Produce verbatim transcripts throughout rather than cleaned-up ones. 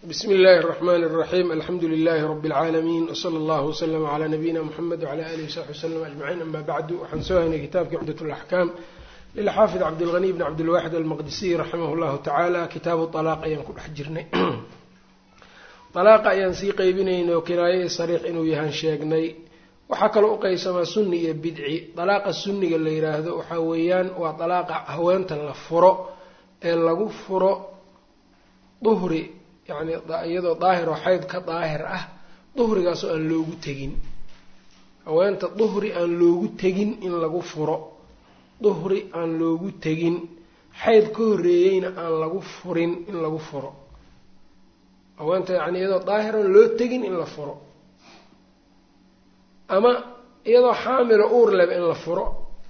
بسم الله الرحمن الرحيم الحمد لله رب العالمين وصلى الله وسلم على نبينا محمد وعلى آله وصحبه وسلم أجمعين. أما بعد وحنسوهنا كتاب عمدة الأحكام للحافظ عبد الغني بن عبد الواحد المقدسي رحمه الله تعالى. كتاب الطلاق أيام كل حجرني طلاق أيام سي قيبينين وكناية صريح إنه يهان شيقني وحكى له قيسما سني بدعي. طلاق السني اللي يراهده وحويان وطلاق هوان تلفرو اللي فرو ظهري يعني iyadoo daahir oo xayd ka daahir ah duhrigaas oo aan loogu tagin haweenta duhri aan loogu tagin in lagu furo duhri aan loogu tagin xayd ka horeeyayna aan lagu furin in lagu furo haweenta yani iyadoo daahir aan loo tagin in la furo ama iyadoo xaamil uur leh in la furo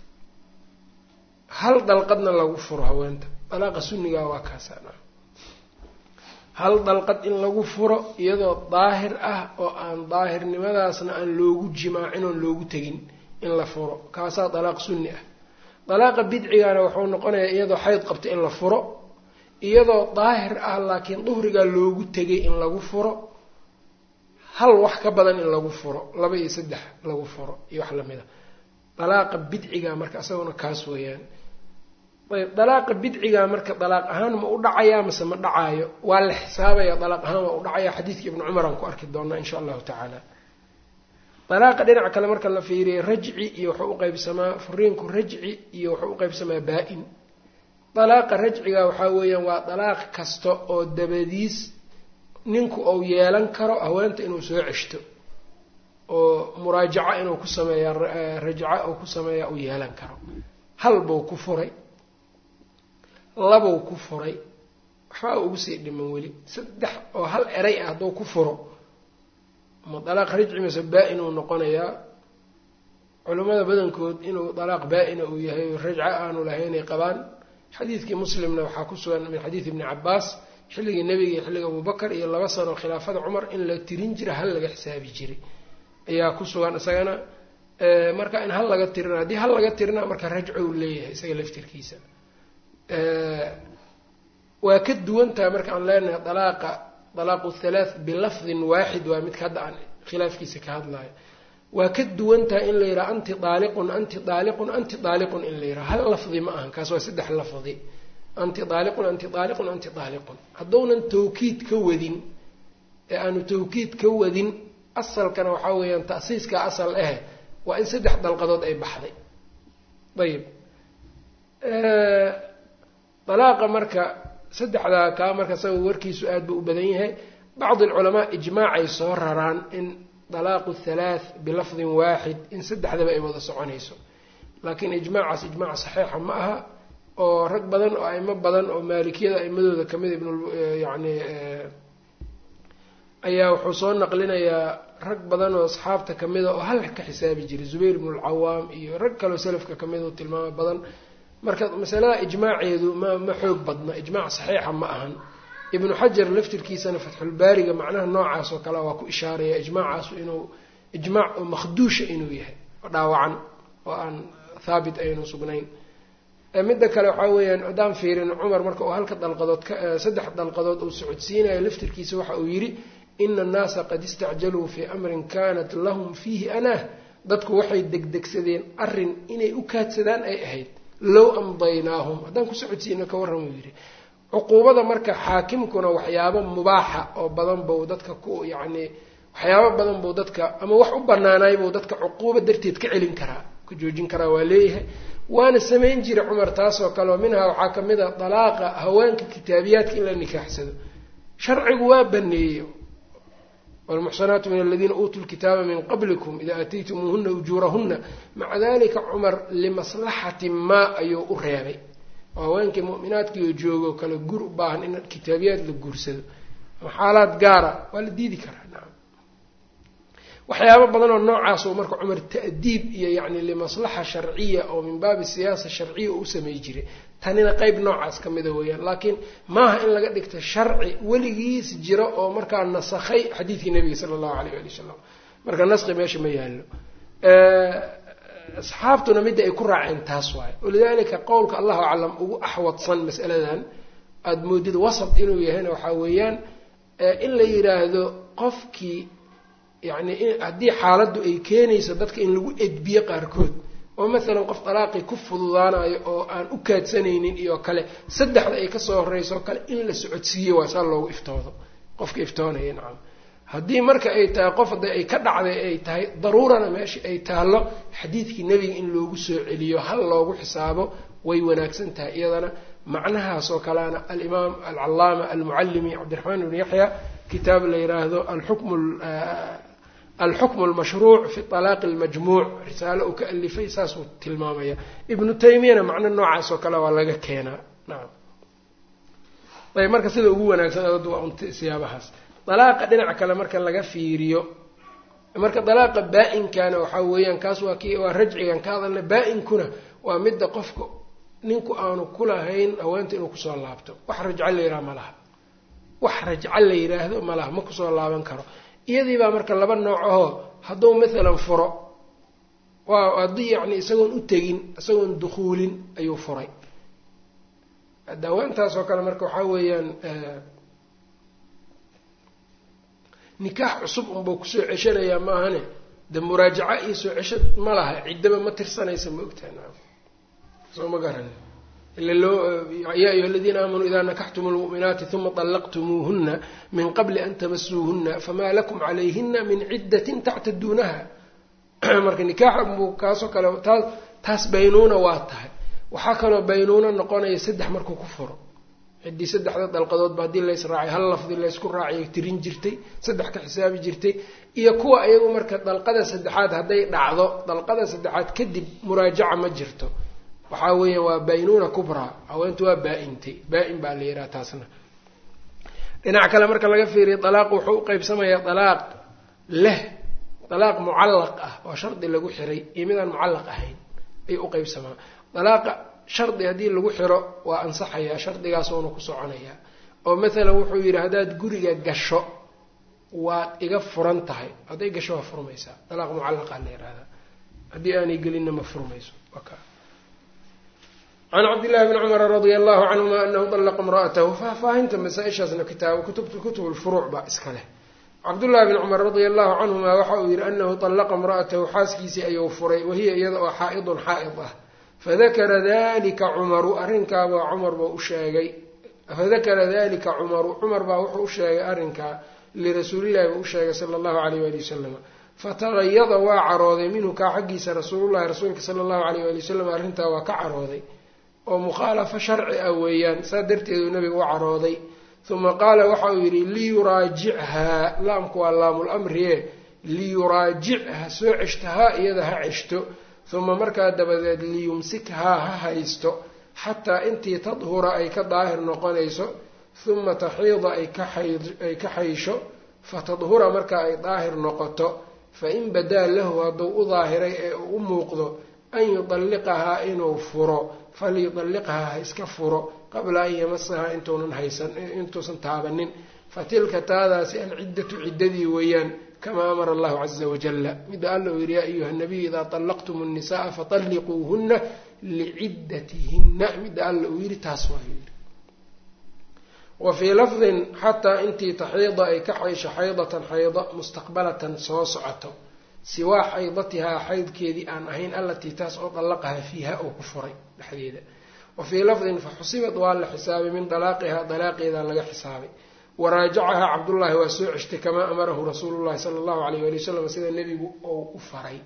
hal dalqadna lagu furo haweenta talaaqa sunniga waa kaasana hal dalqad in lagu furo iyadoo daahir ah oo aan daahirnimadaasna aan loogu jimaacin oon loogu tegin in la furo kaasaa dalaaq sunni ah. dalaaqa bidcigana wuxuu noqonayaa iyadoo xayd qabta in la furo iyadoo daahir ah laakiin duhrigaa loogu tegay in lagu furo hal wax ka badan in lagu furo laba iyo saddex lagu furo iyo wax lamid a dalaaqa bidciga marka isaguna kaas weeyaan. ayb dalaaqa bidciga marka dalaaq ahaan ma u dhacayaa mase ma dhacaayo waa la xisaabaya dalaaq ahaan waa u dhacayaa xadiidka ibnu cumar aan ku arki doonaa insha allahu tacaala. dalaaqa dhinaca kale marka la fiiriyo rajci iyo wuxuu u qaybsamaa furiinku rajci iyo wuxuu u qaybsamaa baa-in. dalaaqa rajciga waxaa weeyaan waa dalaaq kasta oo dabadiis ninku uu yeelan karo haweenta inuu soo ceshto oo muraajaca inuu ku sameeya rajca uu ku sameeya uu yeelan karo. hal buu ku furay labow ku furay waxbaa ugu sii dhiman weli saddex oo hal eray ah hadduu ku furo ma dalaaq rajci mise baa-in uu noqonayaa. culimmada badankood inuu dalaaq baa-ina uu yahay rajca aanu lahaynay qabaan. xadiidkii muslimna waxaa ku sugan min xadiid ibni cabaas xilligii nebiga iyo xilliga abubakar iyo laba sano khilaafada cumar in la tirin jira hal laga xisaabi jiray ayaa ku sugan isagana. marka in hal laga tirina haddii hal laga tirina marka rajco uu leeyahay isaga laftirkiisa. waa ka duwantaha marka aan leenahay dalaaqa dalaaqu thalaath bilafdin waaxid waa midka hadda aan khilaafkiisa ka hadlayo. waa ka duwantaha in la yidhaha anti daaliqun anti daaliqun anti daaliqun in la yidhaha hal lafdi ma ahan kaas waa saddex lafdi anti daaliqun anti daaliqun anti daaliqun. hadduunan tawkiid ka wadin ee aanu tawkiid ka wadin asalkana waxaa weeyaan ta'siiska asal ah waa in saddex dalqadood ay baxday. ayib dalaaqa marka saddexdaa kaa marka isaga warkiisu aad buu u badan yahay. bacdi alculamaa ijmaacay soo raraan in dalaaqu thalaath bilafdin waaxid in saddexdaba ay wada soconayso laakiin ijmaacaas ijmaac saxiixa ma aha oo rag badan oo aimo badan oo maalikiyada aimadooda kamid ibn yani ayaa wuxuu soo naqlinayaa rag badan oo asxaabta kamida oo hal ka xisaabi jiray zubayr ibnu alcawaam iyo rag kaleo salafka kamid oo tilmaamo badan. marka masalada ijmaaceedu ma ma xoog badna ijmaac saxiixa ma ahan. ibnu xajar laftirkiisana fatxulbaariga macnaha noocaas oo kale waa ku ishaaraya ijmaacaasu inuu ijmaac oo makhduusha inuu yahay oo dhaawacan oo aan haabit aynu sugnayn. midda kale waxaa weeyaan haddaan fiirin cumar marka uu halka dalqadood ka saddex dalqadood uu socodsiinayo laftirkiisa waxa uu yidhi ina annaasa qad istacjaluu fii amrin kanat lahum fiihi anaah. dadku waxay degdegsadeen arrin inay u kaadsadaan ay ahayd low amdaynaahum haddaan ku socodsiino ka warran uu yidhi. cuquubada marka xaakimkuna waxyaabo mubaaxa oo badan buu dadka ku yacni waxyaabo badan buu dadka ama wax u banaanaay buu dadka cuquuba darteed ka celin karaa ka joojin karaa waa leeyahay waana samayn jiray cumar taasoo kale oo minhaa waxaa ka mid a dalaaqa haweenka kitaabiyaadka in la nikaaxsado sharcigu waa baneeyo والمحصنات من الذين أوتوا الكتاب من قبلكم إذا أتيتموهن أجورهن مع ذلك عمر لمصلحة ما أيو أريابي وهوانك مؤمنات كي يجوغو كلا قرء باهن إن الكتابيات لقرسل وحالات قارة والدي ذكر نعم وحيابا بدنا النوع عاصو مركو عمر تأديب يعني لمصلحة شرعية أو من باب السياسة الشرعية أسمى يجري tanina qayb noocaas ka mida weeyaan laakiin maaha in laga dhigto sharci weligiis jiro oo markaa nasakhay xadiidkii nabiga sala allahu alayh ali wasalam marka naskhi meesha ma yaallo. asxaabtuna midda ay ku raaceen taas waayo walidaalika qowlka allahu aclam ugu axwadsan mas'aladan aada moodid wasat inuu yahayna waxaa weeyaan in la yiraahdo qofkii yani haddii xaaladdu ay keenayso dadka in lagu edbiyo qaarkood oo maalan qof talaaqi ku fududaanayo oo aan u kaadsanaynin iyo kale saddexda ay kasoo horeyso kale in la socodsiiyo waa saa loogu iftoodo qofka iftoonaya nacam haddii marka ay tahay qof hadda ay ka dhacday ay tahay daruurana meesha ay taallo xadiidkii nebiga in loogu soo celiyo hal loogu xisaabo way wanaagsan tahay iyadana macnahaas oo kaleana alimaam alcallaama almucallimi cabdiraxmaan ibn yaxya kitaab la yiraahdo alxukm alxukm almashruuc fi talaaq almajmuuc risaalo uu ka alifay saasuu tilmaamaya ibnu taymiyana macno noocaas oo kale waa laga keenaa nacam ayb marka sida ugu wanaagsan adadu waa unta siyaabahaas dalaaqa dhinaca kale marka laga fiiriyo marka dalaaqa baa-inkana waxaa weeyaan kaas waa ki waa rajcigan ka hadalna baa-inkuna waa midda qofka ninku aanu kulahayn haweenta inuu kusoo laabto wax rajco la yidhaha ma laha wax rajco la yidhaahdo ma laha ma kusoo laaban karo iyadii baa marka laba nooc ahoo hadduu maalan furo waa haddii yacni isagoon u tegin isagoon dukhuulin ayuu furay dawaantaas oo kale marka waxaa weeyaan nikaax cusub unbuu kusoo ceshanayaa maahane de muraajaca iyo soo ceshad ma laha ciddaba ma tirsanaysa ma ogtahay naam soo ma garani ila loo yaa ayuha aladiina aamanuu idaa nakaxtumu lmu'minaati huma طallaqtumuuhuna min qabli an tamasuuhuna famaa lakum calayhina min ciddatin tactaduunaha marka nikaaxa unbuu kaasoo kale taas taas baynuuna waa tahay waxaa kaloo baynuuna noqonaya saddex markuu ku furo ciddii saddexda dalqadoodba haddii lays raacay hal lafdi laysku raacay tirin jirtay saddex ka xisaabi jirtay iyo kuwa ayagu marka dalqada saddexaad hadday dhacdo dalqada saddexaad kadib muraajaca ma jirto waxaa weeya waa baynuuna kubraa haweentu waa baa-intay baa-in baa la yidhaha taasna dhinac kale marka laga fiiriyo dalaaq wuxuu u qeybsamayaa dalaaq leh dalaaq mucallaq ah oo shardi lagu xiray iyo midaan mucallaq ahayn ayuu u qeybsamaa dalaaqa shardi haddii lagu xiro waa ansaxayaa shardigaas oona ku soconayaa oo maalan wuxuu yidhi haddaad guriga gasho waad iga furan tahay hadday gasho waa furmaysaa dalaaq mucallaqaa la yihahdaa haddii aanay gelinna ma furmayso can cabdillahi bni cumara radia allahu canhuma anahu dallaqa imra'atahu faahfaahinta masaa-ishaasna kitaab kutubta kutub lfuruuc baa iska leh cabdullahi bni cumar radia allahu canhuma waxa uu yidhi anahu dallaqa imra'atahu xaaskiisii ayuu furay wahiya iyada oo xaa-idun xaa-id ah fadakara dalika cumaru arrinkaabaa cumar baa u sheegay fadakara dalika cumaru cumar baa wuxuu u sheegay arrinkaa lirasuulillahi buu u sheegay sala allahu alayh waali wasalam fatagayada waa carooday minhu kaa xaggiisa rasuulullahi rasuulka sala allahu alayh waali wasalam arrintaa waa ka carooday oo mukhaalafo sharci ah weeyaan saa darteeduu nabiga u carooday uma qaala waxa uu yidhi liyuraajichaa laamku waa laamul amrie liyuraajichaa soo ceshtahaa iyada ha ceshto uma markaa dabadeed liyumsikhaa ha haysto xataa intii tadhura ay ka daahir noqonayso uma taxiida ay ka xaysho fatadhura markaa ay daahir noqoto fain badaa lahu hadduu u daahiray ee uu u muuqdo an yudalliqahaa inuu furo falyudalliqhaa ha iska furo qabla an yamasahaa intuunan haysan intuusan taabanin fatilka taadaasi alciddatu ciddadii weeyaan kamaa amara allahu caza wajalla midda alla uu yidhi yaa ayuha nabiy idaa طallaqtum الnisaءa faطalliquuhuna liciddatihinna midda alla uu yidhi taas waa yidhi wa fii lafdin xataa intii taxiida ay ka xaysho xaydatan xaydo mustaqbalatan soo socoto siwaa xaydatihaa xaydkeedii aan ahayn allatii taas oo dallaqaha fiiha uu ku furay dhexdeeda wa fii lafdin faxusibad waa la xisaabay min dalaaqihaa dalaaqeedaa laga xisaabay waraajacahaa cabdullaahi waa soo ceshtay kamaa amarahu rasuulu llahi sala allahu alayh wali wasalam sida nebigu ou u faray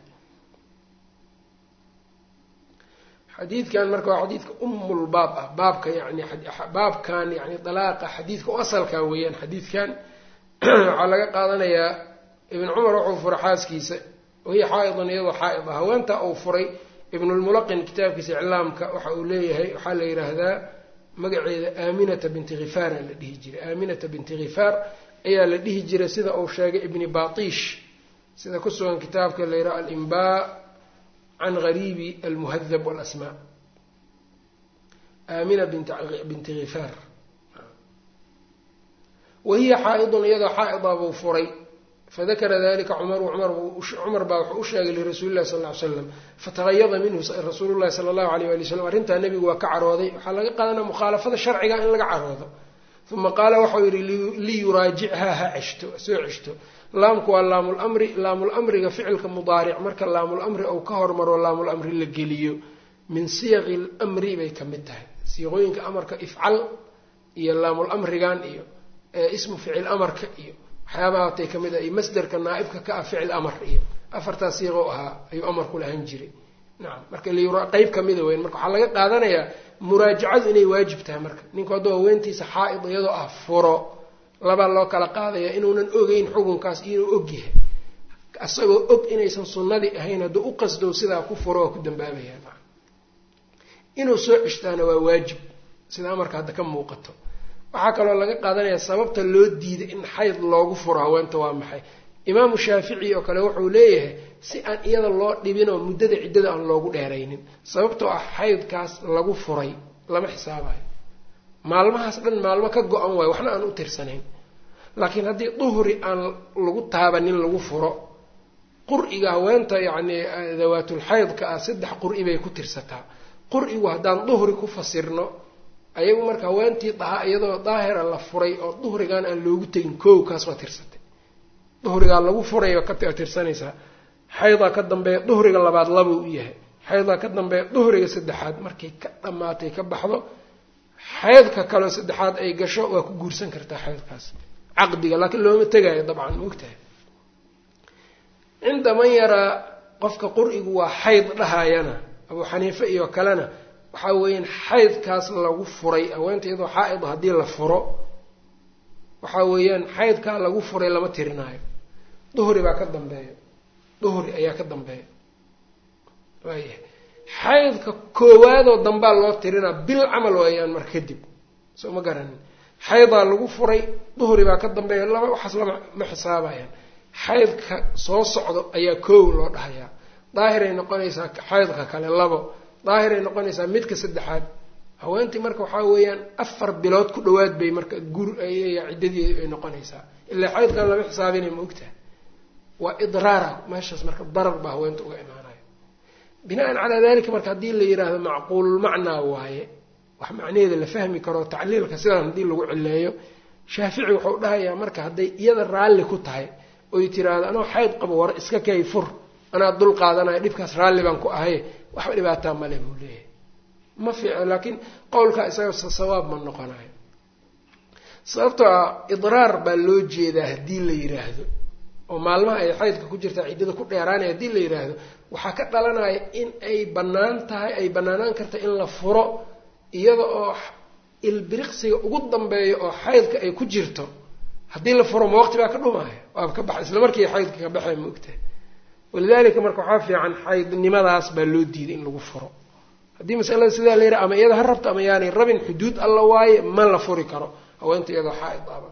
xadiidkan marka waa xadiidka umulbaab ah baabka yani baabkan yani dalaaqa xadiidka u asalkaa weeyaan xadiidkan waxaa laga qaadanayaa ibn cumar wuxuu furay xaaskiisa wahiya xaa-idun iyadoo xaa-id ah haweentaa uu furay ibnulmulaqin kitaabkiisa iclaamka waxa uu leeyahay waxaa la yidhaahdaa magaceeda aaminata binti khifaara la dhihi jiray aaminata binti khifaar ayaa la dhihi jiray sida uu sheegay ibni batiish sida ku sugan kitaabka la yidhaha alimbaa can gariibi almuhadab walasmaa aamina binti khifaar wahiya xaa-idun iyadoo xaa-ida buu furay fadakara dalika cumaru cumar baa wuxuu u sheegay lirasuuli llahi sal ly slam fatagayada minhu rasuulu llahi sala allahu alayh wali wasalam arrintaa nebigu waa ka carooday waxaa laga qaadanaya mukhaalafada sharciga in laga caroodo uma qaala waxau yidhi liyuraajichaa ha ceshto soo ceshto laamku waa laamulmri laamulamriga ficilka mudaaric marka laamulamri ou ka hormaro laamulamri la geliyo min siyaqi lamri bay ka mid tahay siiqooyinka amarka ifcal iyo laamulamrigan iyo ismu ficil amarka iyo waxyaabahaatay ka mid ah iyo masderka naaibka ka ah ficil amar iyo afartaas siiqo ahaa ayuu amarku lahan jiray nacam marka qeyb kamida weyn marka waxaa laga qaadanayaa muraajacadu inay waajib tahay marka ninku hadduu haweentiisa xaa-id iyadoo ah furo labaa loo kala qaadaya inuunan ogeyn xukunkaas inuu og yahay isagoo og inaysan sunnadii ahayn hadduu u qasdow sidaa ku furo waa ku dambaabaya inuu soo ceshtaana waa waajib sida amarka hadda ka muuqato waxaa kaloo laga qaadanaya sababta loo diiday in xayd loogu furo haweenta waa maxay imaamu shaafici oo kale wuxuu leeyahay si aan iyada loo dhibin oo muddada ciddada aan loogu dheeraynin sababtoo ah xaydkaas lagu furay lama xisaabayo maalmahaas dhan maalmo ka go-an waayo waxna aan u tirsanayn laakiin haddii duhri aan lagu taabanin lagu furo qur-iga haweenta yacni dawaatulxaydka ah saddex qur-i bay ku tirsataa qur-igu haddaan duhri ku fasirno ayagu marka haweentii daha iyadoo daahira la furay oo duhrigan aan loogu tegin koow kaas waa tirsatay duhrigaa lagu furay ka tirsanaysaa xaydaa ka dambeeya duhriga labaad labuu u yahay xaydaa ka dambeeya duhriga saddexaad markay ka dhammaatay ka baxdo xaydka kaleo saddexaad ay gasho waa ku guursan kartaa xaydkaas caqdiga laakiin looma tegaayo dabcan maogtahay cinda man yaraa qofka qur-igu waa xayd dhahayana abuu xaniife iyo kalena waxaa weeyaan xaydkaas lagu furay haweenta iyadoo xaa-id haddii la furo waxaa weeyaan xaydkaa lagu furay lama tirinaayo duhri baa ka dambeeya duhri ayaa ka dambeeya waayahay xaydka koowaadoo dambaa loo tirinaa bil camal waayaan mar kadib soo ma garanin xaydaa lagu furay duhri baa ka dambeeya laba waxaas lama ma xisaabayaan xaydka soo socdo ayaa koow loo dhahayaa daahiray noqonaysaa xaydka kale labo daahiray noqonaysaa midka saddexaad haweentii marka waxaa weeyaan afar bilood ku dhawaad bay marka gur ciddadii ay noqonaysaa ilaa xaydkan lama xisaabinay ma ogtaha waa idraara meeshaas marka darar baa haweenta uga imaanaya binaan calaa dalika marka haddii la yidhaahdo macquululmacnaa waaye wax macnaheeda la fahmi karo tacliilka sidaan haddii lagu cileeyo shaafici wuxuu dhahayaa marka hadday iyada raalli ku tahay oy tiraahdo anoo xayd qabo war iska kay fur anaa dul qaadanayo dhibkaas raalli baan ku ahay waxba dhibaataa male buu leeyahay ma fiico laakiin qowlkaa isaga sawaab ma noqonayo sababtoo ah idraar baa loo jeedaa haddii la yidhaahdo oo maalmaha ay xaydka ku jirtaa ciddada ku dheeraanaya haddii la yidhaahdo waxaa ka dhalanaya in ay bannaan tahay ay bannaanaan karta in la furo iyada oo ilbiriqsiga ugu dambeeya oo xaydka ay ku jirto haddii la furo ma waqti baa ka dhumaya waaba ka baxa isla markii xaydka ka baxay ma ogtahay walidaalika marka waxaa fiican xaydnimadaas baa loo diiday in lagu furo haddii masalada sidaa la yidhaha ama iyada ha rabto ama yaanay rabin xuduud alla waaye ma la furi karo haweenta iyadoo xaa-id aba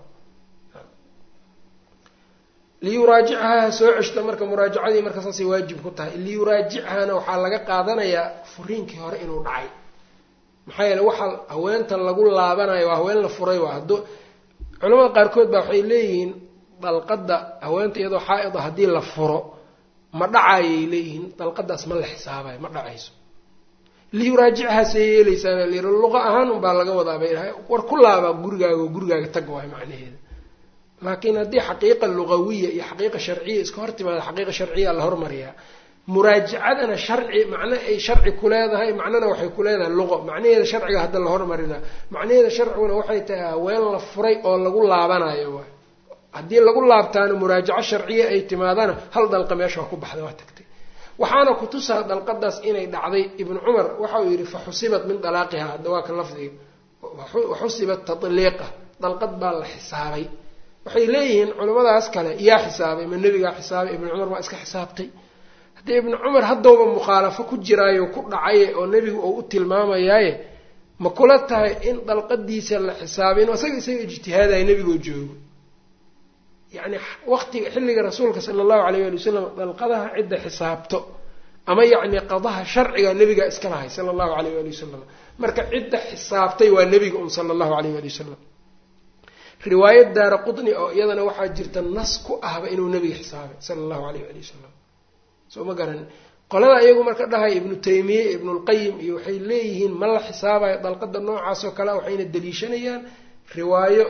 liyuraajichaa ha soo ceshto marka muraajacadii marka saasay waajib ku tahay liyuraajichaana waxaa laga qaadanayaa furiinkii hore inuu dhacay maxaa yeele waxaa haweenta lagu laabanayo waa haween la furay waa hadduu culamada qaarkood baa waxay leeyihiin dalqadda haweenta iyadoo xaa-id a haddii la furo ma dhacayay leeyihiin dalqadaas ma la xisaabayo ma dhacayso liyuraajichaa see yeeleysaana layiri luqa ahaan unbaa laga wadaa bay dhahay war ku laabaa gurigaaga oo gurigaaga tag waayo macnaheeda laakiin haddii xaqiiqa lugawiya iyo xaqiiqa sharciya iska hor timaada xaqiiqa sharciya la hormariyaa muraajacadana sharci macno ay sharci ku leedahay macnona waxay ku leedahay luqo macnaheeda sharciga hadda la hormarinaa macnaheeda sharciguna waxay tahay haween la furay oo lagu laabanayo waay haddii lagu laabtaana muraajaco sharciya ay timaadana hal dalqa meesha waa ku baxday waa tagtay waxaana kutusaa dalqadaas inay dhacday ibnu cumar waxa uu yidhi faxusibat min dalaaqiha hadda waa ka lafdiga waxusibat tatliiqa dalqad baa la xisaabay waxay leeyihiin culimmadaas kale yaa xisaabay ma nebigaa xisaabay ibnu cumar waa iska xisaabtay haddii ibnu cumar haddowba mukhaalafo ku jiraayo ku dhacaye oo nebigu uu u tilmaamayaaye ma kula tahay in dalqadiisa la xisaabay inu isaga isaga ijtihaadaya nebigoo joogo yacni waqtiga xilliga rasuulka sala allahu alayh ali wasalam dalqadaha cidda xisaabto ama yacni qadaha sharciga nebigaa iska lahay sala allahu alayh ali wasalam marka cidda xisaabtay waa nebiga un sala allahu alayh ali wasalam riwaayad daara qutni oo iyadana waxaa jirta nas ku ahba inuu nebiga xisaabay sala allahu alayh ali wasalam soo ma garan qolada iyagu marka dhahay ibnu taymiye ibnulqayim iyo waxay leeyihiin ma la xisaabayo dalqada noocaas oo kale waxayna daliishanayaan riwaayo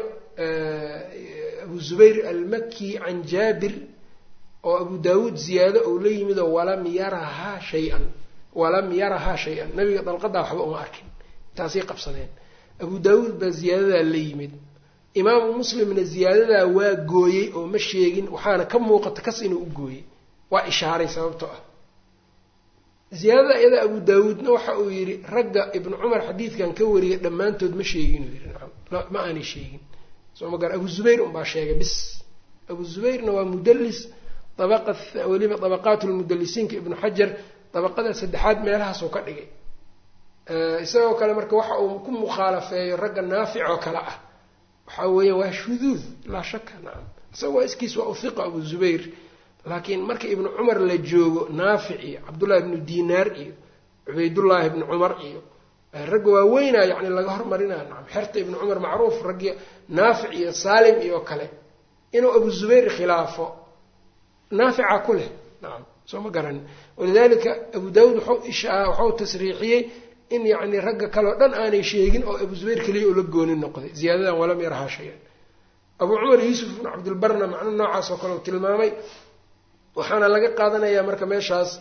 abu zubayr almaki can jaabir oo abu daawuud ziyaado ou la yimid oo walam yarahaa shay-an walam yarahaa shay-an nabiga dalqadaa waxba uma arkin taasay qabsadeen abu daawuud baa ziyaadadaa la yimid imaamu muslimna ziyaadadaa waa gooyey oo ma sheegin waxaana ka muuqata kas inuu u gooyey waa ishaaray sababtoo ah ziyaadada iyada abu daawuudna waxa uu yidhi ragga ibnu cumar xadiidkan ka wariyay dhammaantood ma sheegin uu yidhi nacam ma aanay sheegin soo ma gar abu zubayr unbaa sheegay bis abu zubayrna waa mudallis dabaqa weliba dabaqaat lmudallisiinka ibnu xajar dabaqada saddexaad meelahaasuu ka dhigay isagoo kale marka waxa uu ku mukhaalafeeyo ragga naafic oo kale ah waxa weeya waa shuduud laa shaka nacam isaga waa iskiis waa uhiqa abu zubayr laakiin marka ibnu cumar la joogo naafic iyo cabdullahi ibnu dinaar iyo cubaydullaahi ibnu cumar iyo ragga waa weynaa yani laga hormarinaa nacam xerta ibnu cumar macruuf raggi naafic iyo saalim iyo kale inuu abu zubayr khilaafo naafica ku leh nacam soo ma garanin walidalika abu daawuud waxau tasriixiyey in yacni ragga kaleo dhan aanay sheegin oo abu zubayr keliya oo la gooni noqday ziyaadadan walam yarahaa shay-an abu cumar yuusuf ibnu cabdilbarna macno noocaas oo kale u tilmaamay waxaana laga qaadanayaa marka meeshaas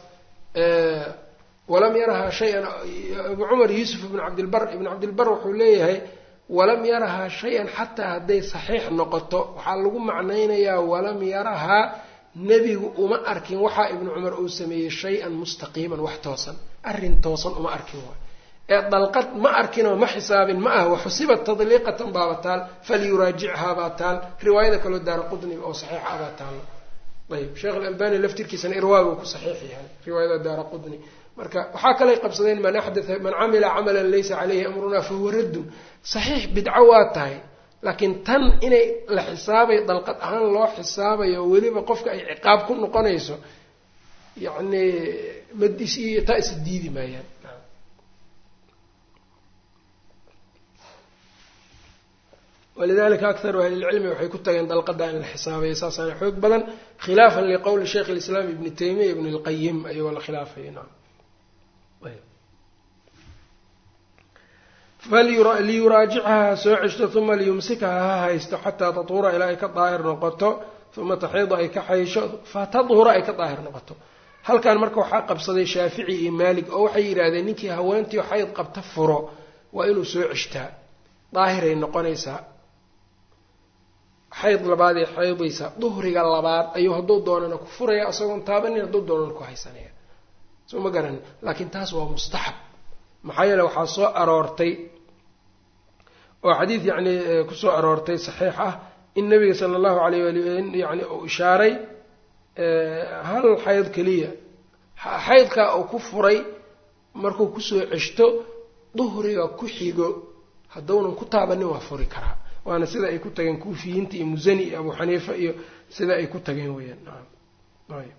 walam yarahaa shay-an abu cumar yuusuf ibnu cabdilbar ibnu cabdilbar wuxuu leeyahay walam yarahaa shay-an xataa hadday saxiix noqoto waxaa lagu macnaynayaa walam yarahaa nebigu uma arkin waxaa ibnu cumar uu sameeyey shay-an mustaqiiman wax toosan arrin toosan uma arkin waay ee dalqad ma arkinoo ma xisaabin ma ah waxusibat tadliiqatan baaba taal falyuraajichaa baa taal riwaayada kaloo daara qudni oo saxiixa abaa taalo ayb sheekh alalbani laftirkiisana irwaagu ku saxiix yahay riwaayada daara qudni marka waxaa kalay qabsadeen man axdaa man camila camalan laysa caleyhi amrunaa fahuwa raddun saxiix bidco waa tahay laakiin tan inay la xisaabayo dalqad ahaan loo xisaabayo weliba qofka ay ciqaab ku noqonayso yacni madis iyo taa is diidi maayaan walidalika akharu ahli lcilmi waxay ku tageen dalqada in la xisaabayo saasaana xoog badan khilaafan liqowli sheikh lislaam ibni taymiya ibn lqayim ayagoo la khilaafaya naam liyuraajichaa soo ceshto uma liyumsikaha ha haysto xataa tahuura ilaa ay ka daahir noqoto uma taxiida ay ka xaysho fatadhura ay ka daahir noqoto halkan marka waxaa qabsaday shaafici iyo maalig oo waxay yidhaahdeen ninkii haweentii xayd qabta furo waa inuu soo ceshtaa daahiray noqonaysaa xayd labaadee xaydaysaa duhriga labaad ayuu hadduu doonana ku furaya isagoon taabanin hadduu doonana ku haysanaya soo ma garanin laakiin taas waa mustaxab maxaa yeele waxaa soo aroortay oo xadiid yacni kusoo aroortay saxiix ah in nabiga sala allahu alayh waali yani uu ishaaray hal xayd keliya xaydkaa uu ku furay markuu kusoo ceshto duhriga ku xigo haddownan ku taabanin waa furi karaa waana sida ay ku tageen kuufiyiinta iyo musani iyo abu xaniifa iyo sida ay ku tageen weyaan naam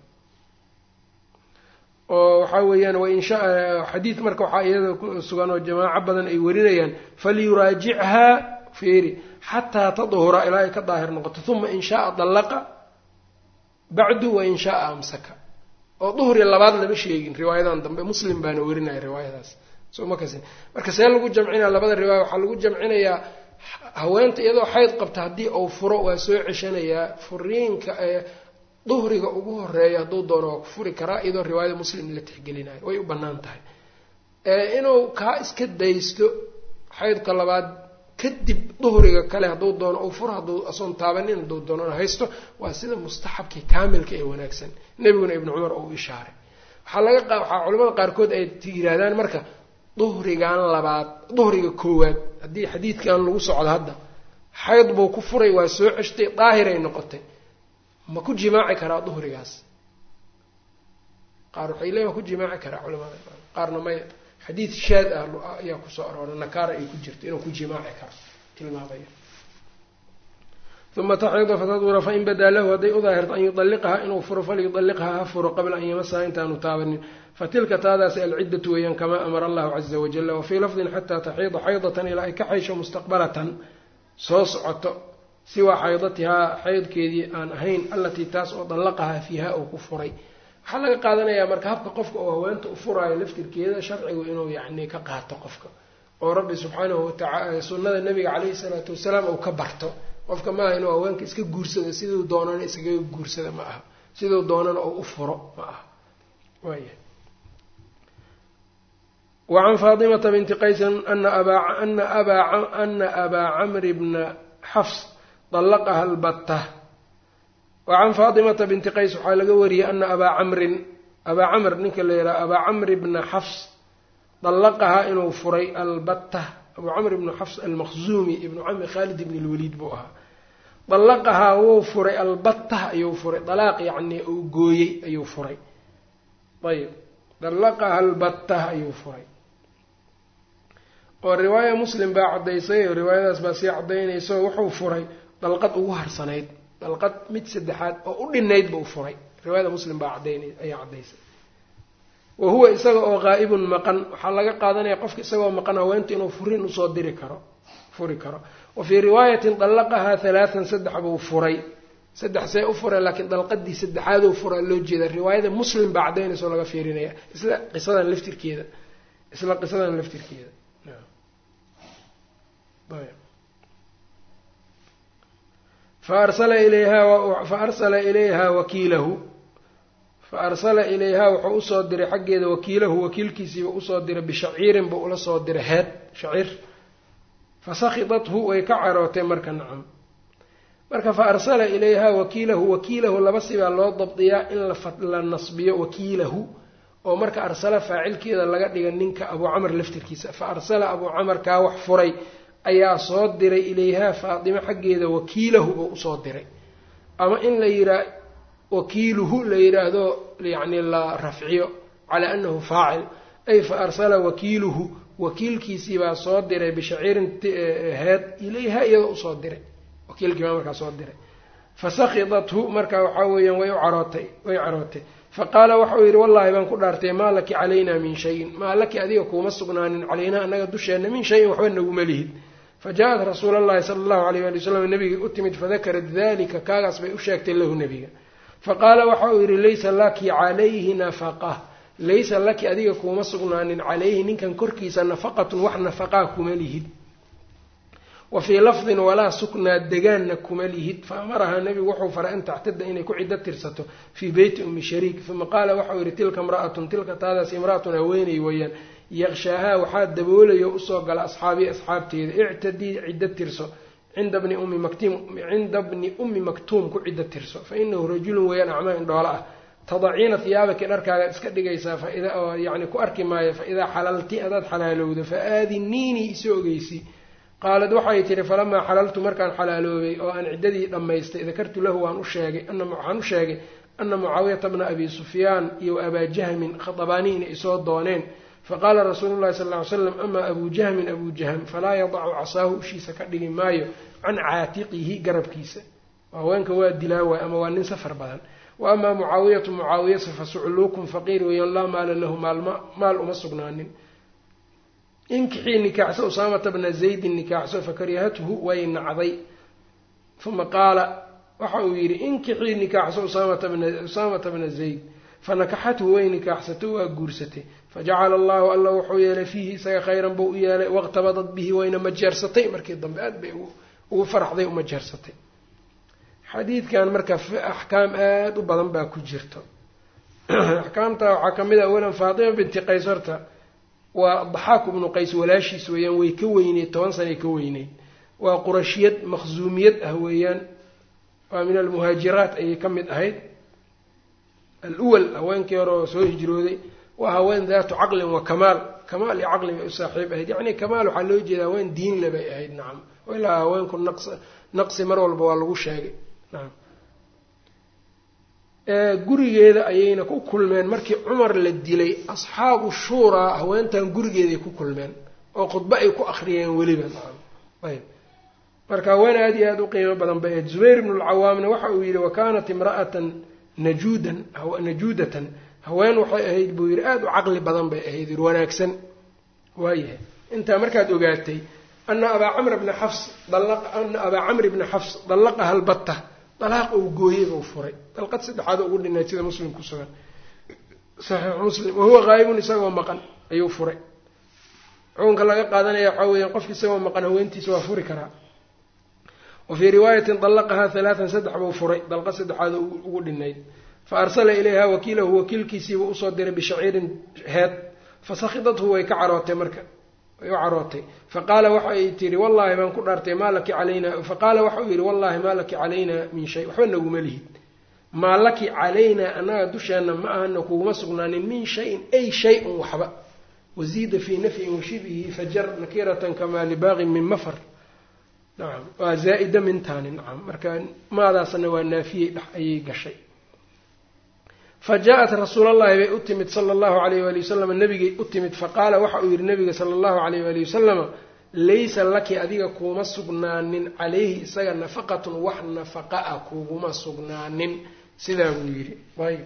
oo waxaa weeyaan wainsha xadiid marka waxaa iyada ku sugan oo jamaaco badan ay warinayaan falyuraajichaa feeri xataa tadhura ilaa ay ka daahir noqoto uma in shaaa dallaqa bacdu wain shaaa amsaka oo duhri labaad lama sheegin riwaayadan dambe muslim baana warinaya riwaayadaas soo ma kasin marka see lagu jamcinaya labada riwaaya waxaa lagu jamcinayaa haweenta iyadoo xayd qabta haddii uu furo waa soo ceshanayaa furiinka ee duhriga ugu horeeya hadduu doono waa ku furi karaa iyadoo riwaayada muslim la tixgelinayo way u bannaan tahay inuu kaa iska daysto xaydka labaad kadib duhriga kale hadduu doono uu furo hadduu asoon taabanin hadduu doonona haysto waa sida mustaxabkii kaamilka ee wanaagsan nebiguna ibnu cumar uu ishaaray waxaa laga waxaa culamada qaarkood ay yidhaahdaan marka duhrigan labaad duhriga koowaad haddii xadiidkan lagu socdo hadda xayd buu ku furay waa soo ceshtay daahiray noqotay ma ku jimaaci karaa duhrigaas qaar waxay leeyihin waa ku jimaaci karaa culamada qaarna may xadiid shaad ah ayaa kusoo arooray nakaara ay ku jirto inuu ku jimaaci karo tilmaamaya uma taxiida fatadura fain badaa lahu hadday u daahirto an yudalliqaha inuu furo falyudalliqha ha furo qabla an yamasaha intaanu taabanin fatilka taadaasi alciddatu weeyaan kamaa amara allahu caza wajala wafii lafdin xataa taxiida xaydatan ilaa ay ka xaysho mustaqbalatan soo socoto siwaa xaydatihaa xaydkeedii aan ahayn allatii taas oo dallaqahaa fiiha uu ku furay waxaa laga qaadanayaa marka habka qofka oo haweenta u furaayo laftirkeeda sharcigu inuu yacni ka qaato qofka oo rabbi subxaanahu watacaala sunnada nabiga calayhi salaatu wasalaam uu ka barto qofka maaha inuu haweenka iska guursado siduu doonana iskaga guursada ma aha siduu doonana oo u furo ma aha waaya وعن فاطمة بنت قيس أن أبا أن أبا أن أبا عمرو بن حفص طلقها البتة. وعن فاطمة بنت قيس وحا laga wariyay أن أبا عمرو أبا عمرو ninka la yiraahdo أبا عمرو بن حفص طلقها inuu furay البتة. أبو عمرو بن حفص المخزومي ابن عم خالد بن الوليد buu ahaa طلقها wuu furay البتة ayuu furay طلاق يعني uu gooyay ayuu furay طيب طلقها البتة ayuu furay oo riwaaya muslim baa cadaysay oo riwaayadaas baa sii cadaynayso wuxuu furay dalqad ugu harsanayd dalqad mid saddexaad oo u dhinayd buu furay riwaayada muslim baa cadaynay ayaa cadaysay wa huwa isaga oo qaa'ibun maqan waxa laga qaadanaya qofka isagoo maqan haweenta inuu furin u soo diri karo furi karo wa fi riwaayatin dalaqaha thalathan saddex buu furay saddex say u furay laakiin dalqadii saddexaad uu furay loo jeeda riwaayada muslim baa cadaynayso laga fiirinaya isla qisadan laftirkeeda isla qisadan laftirkeeda فأرسل إليها و... فأرسل إليها وكيله فأرسل إليها وحو أصدر حقه وكيله وكيل كيسي وأصدر بشعير بأولا صدر هاد شعير فسخطته ويكعره مركا نعم مركا فأرسل إليها وكيله وكيله لبس بالله ضبطيا إلا فتل النصبية وكيله ومركا أرسل فاعل كذا لقد نينك أبو عمر لفتر كيسا فأرسل أبو عمر كاوح فري ayaa soo diray ilayha Faadima xaggeeda wakiilahu oo soo diray ama in la yiraahdo wakiiluhu la yiraahdo yani la rafciyo ala annahu faa'il ay fa arsala wakiiluhu wakiilkiisii baa soo diray bishaciirin had ilayha iyadoo soo diray wakiilkii baa markaa soo diray fasakhidathu markaa waxa weeyaan way u carootay way carootay faqala waxa uu yiri wallahi baan ku dhaartay maalaki calayna min shay'in maalaki adiga kuma sugnaanin calayna anaga dusheena min shay'in waxba nagu malihid فجاءت رسول الله صلى الله عليه وسلم النبي أتمت فذكرت ذلك كاغس بي أشاكت له النبي فقال وحاور ليس لك عليه نفقة ليس لك أديك ومسغنان عليه نكن كركيس نفقة وح نفقا كمالهد وفي لفظ ولا سكنى الدجان كمالهد فأمرها النبي وحو فرأن تعتد إن كعدة ترسته في بيت أم شريك ثم قال وحاور تلك امرأة تلك تادس امرأة هويني ويان يغشاها وحاد دبولة يؤسوق على أصحابي أصحابتي اعتدي عدة ترسو عند ابن أم مكتوم عند ابن أم مكتوم كعدة ترسو فإنه رجل ويان أعمال دولة تضعين ثيابك الأركا اسكدقيسا فإذا يعني كأركي مايا فإذا حللتي أداد حلالود فآذنيني سوقيسي قالت وحيتي فلما حللت مركان حلالوبي وأن عددي لما ذكرت له وأن أشاقي أن عن أشاقي أن معاوية بن أبي سفيان يو أبا جهم خطبانين إسود دونين فقال رسول الله صلى الله عليه وسلم أما أبو جهم أبو جهم فلا يضع عصاه شيء سكدي مايو عن عاتقه قرب كيسة وهوانك هو الدلاوة أما وأن سفر بدن وأما معاوية معاوية فسعلوكم فقير ويلا مال له مال مال أمسقنان انكحي نكاح أسامة بن زيد النكاح فكرهته وين عضي ثم قال وحويري انكحي نكاح أسامة بن أسامة بن زيد فنكحته وين نكاحته وجرسته فجعل الله الله وحويل فيه سي خيرا بو ياله واغتبطت به وين مجرستي markii dambe aad bay ugu farxday uma jeersatay xadiidkan marka ahkaam aad u badan baa ku jirto ahkaamta waxa kamid ah walan Faadima binti Qaysarta wa Dhahak ibn Qays walaashiis weeyaan way ka weynay toban sano ka weynay waa qurashiyad makhzumiyad ah weeyaan waa min al-muhajirat ay kamid ahayd al-awwal haweenkii hore soo hijrooday وهوين ذات عقل وكمال كمال عقل صاحب أهيد يعني كمال وحلو جدا وين دين لبي أهيد نعم ولا وين كن نقص نقص مرة والبوالغو شاقي نعم gurigeeda ayayna ku kulmeen markii Umar la dilay asxaabu shura haweentan gurigeeda ku kulmeen oo khudba ay ku akhriyeen waliba ayb marka wana aad iyo aad u qiimo badan bay Zubayr ibn al-Awwam waxa uu yiri wa kanat imra'atan najudan aw najudatan haween waxay ahayd buu yiri aad u aqli badan bay ahayd wanaagsan waaye inta markaad ogaatay anna aba amr ibn hafs dalaq anna aba amr ibn hafs dalaqaha al-batta طلاق او gooyay oo furay dalqad saddexaad ugu dhinay sida muslim ku sugan sahih muslim oo huwa ghaibun isagoo maqan ayuu furay xukunka laga qaadanaya waxaa weeyaan qofki isagoo maqan haweentiisa waa furi karaa. wa fii riwaayatin dallaqahaa halaatan saddex buu furay dalqa saddexaad ugu dhinayd fa arsala ilayha wakiilahu wakiilkiisiiba usoo diray bishaciirin heed fasakhidathu way ka carootay marka way u carootay faqaala waxa ay tihi wallaahi baan ku dhaartay maa laki calaynaa faqaala waxa uu yidhi wallaahi maa laki calaynaa min shay waxba naguma lihid maa laki calaynaa annaga dusheenna ma ahana kuguma sugnaanin min shayin ay shay-un waxba waziida fii nafyin washibihi fajar nakiratan kamaa libaaqin min mafar nacam waa zaa'ida mintaani nacam marka maadaasna waa naafiyey dhex ayay gashay fa jaa-at rasuulallahi bay u timid sala allahu alayh waali wasalam nabigay u timid faqaala waxa uu yidhi nabiga sala allahu alayh waali wasalama laysa laki adiga kuuma sugnaanin calayhi isaga nafaqatun wax nafaqa a kuguma sugnaanin sidaa buu yidhi ayb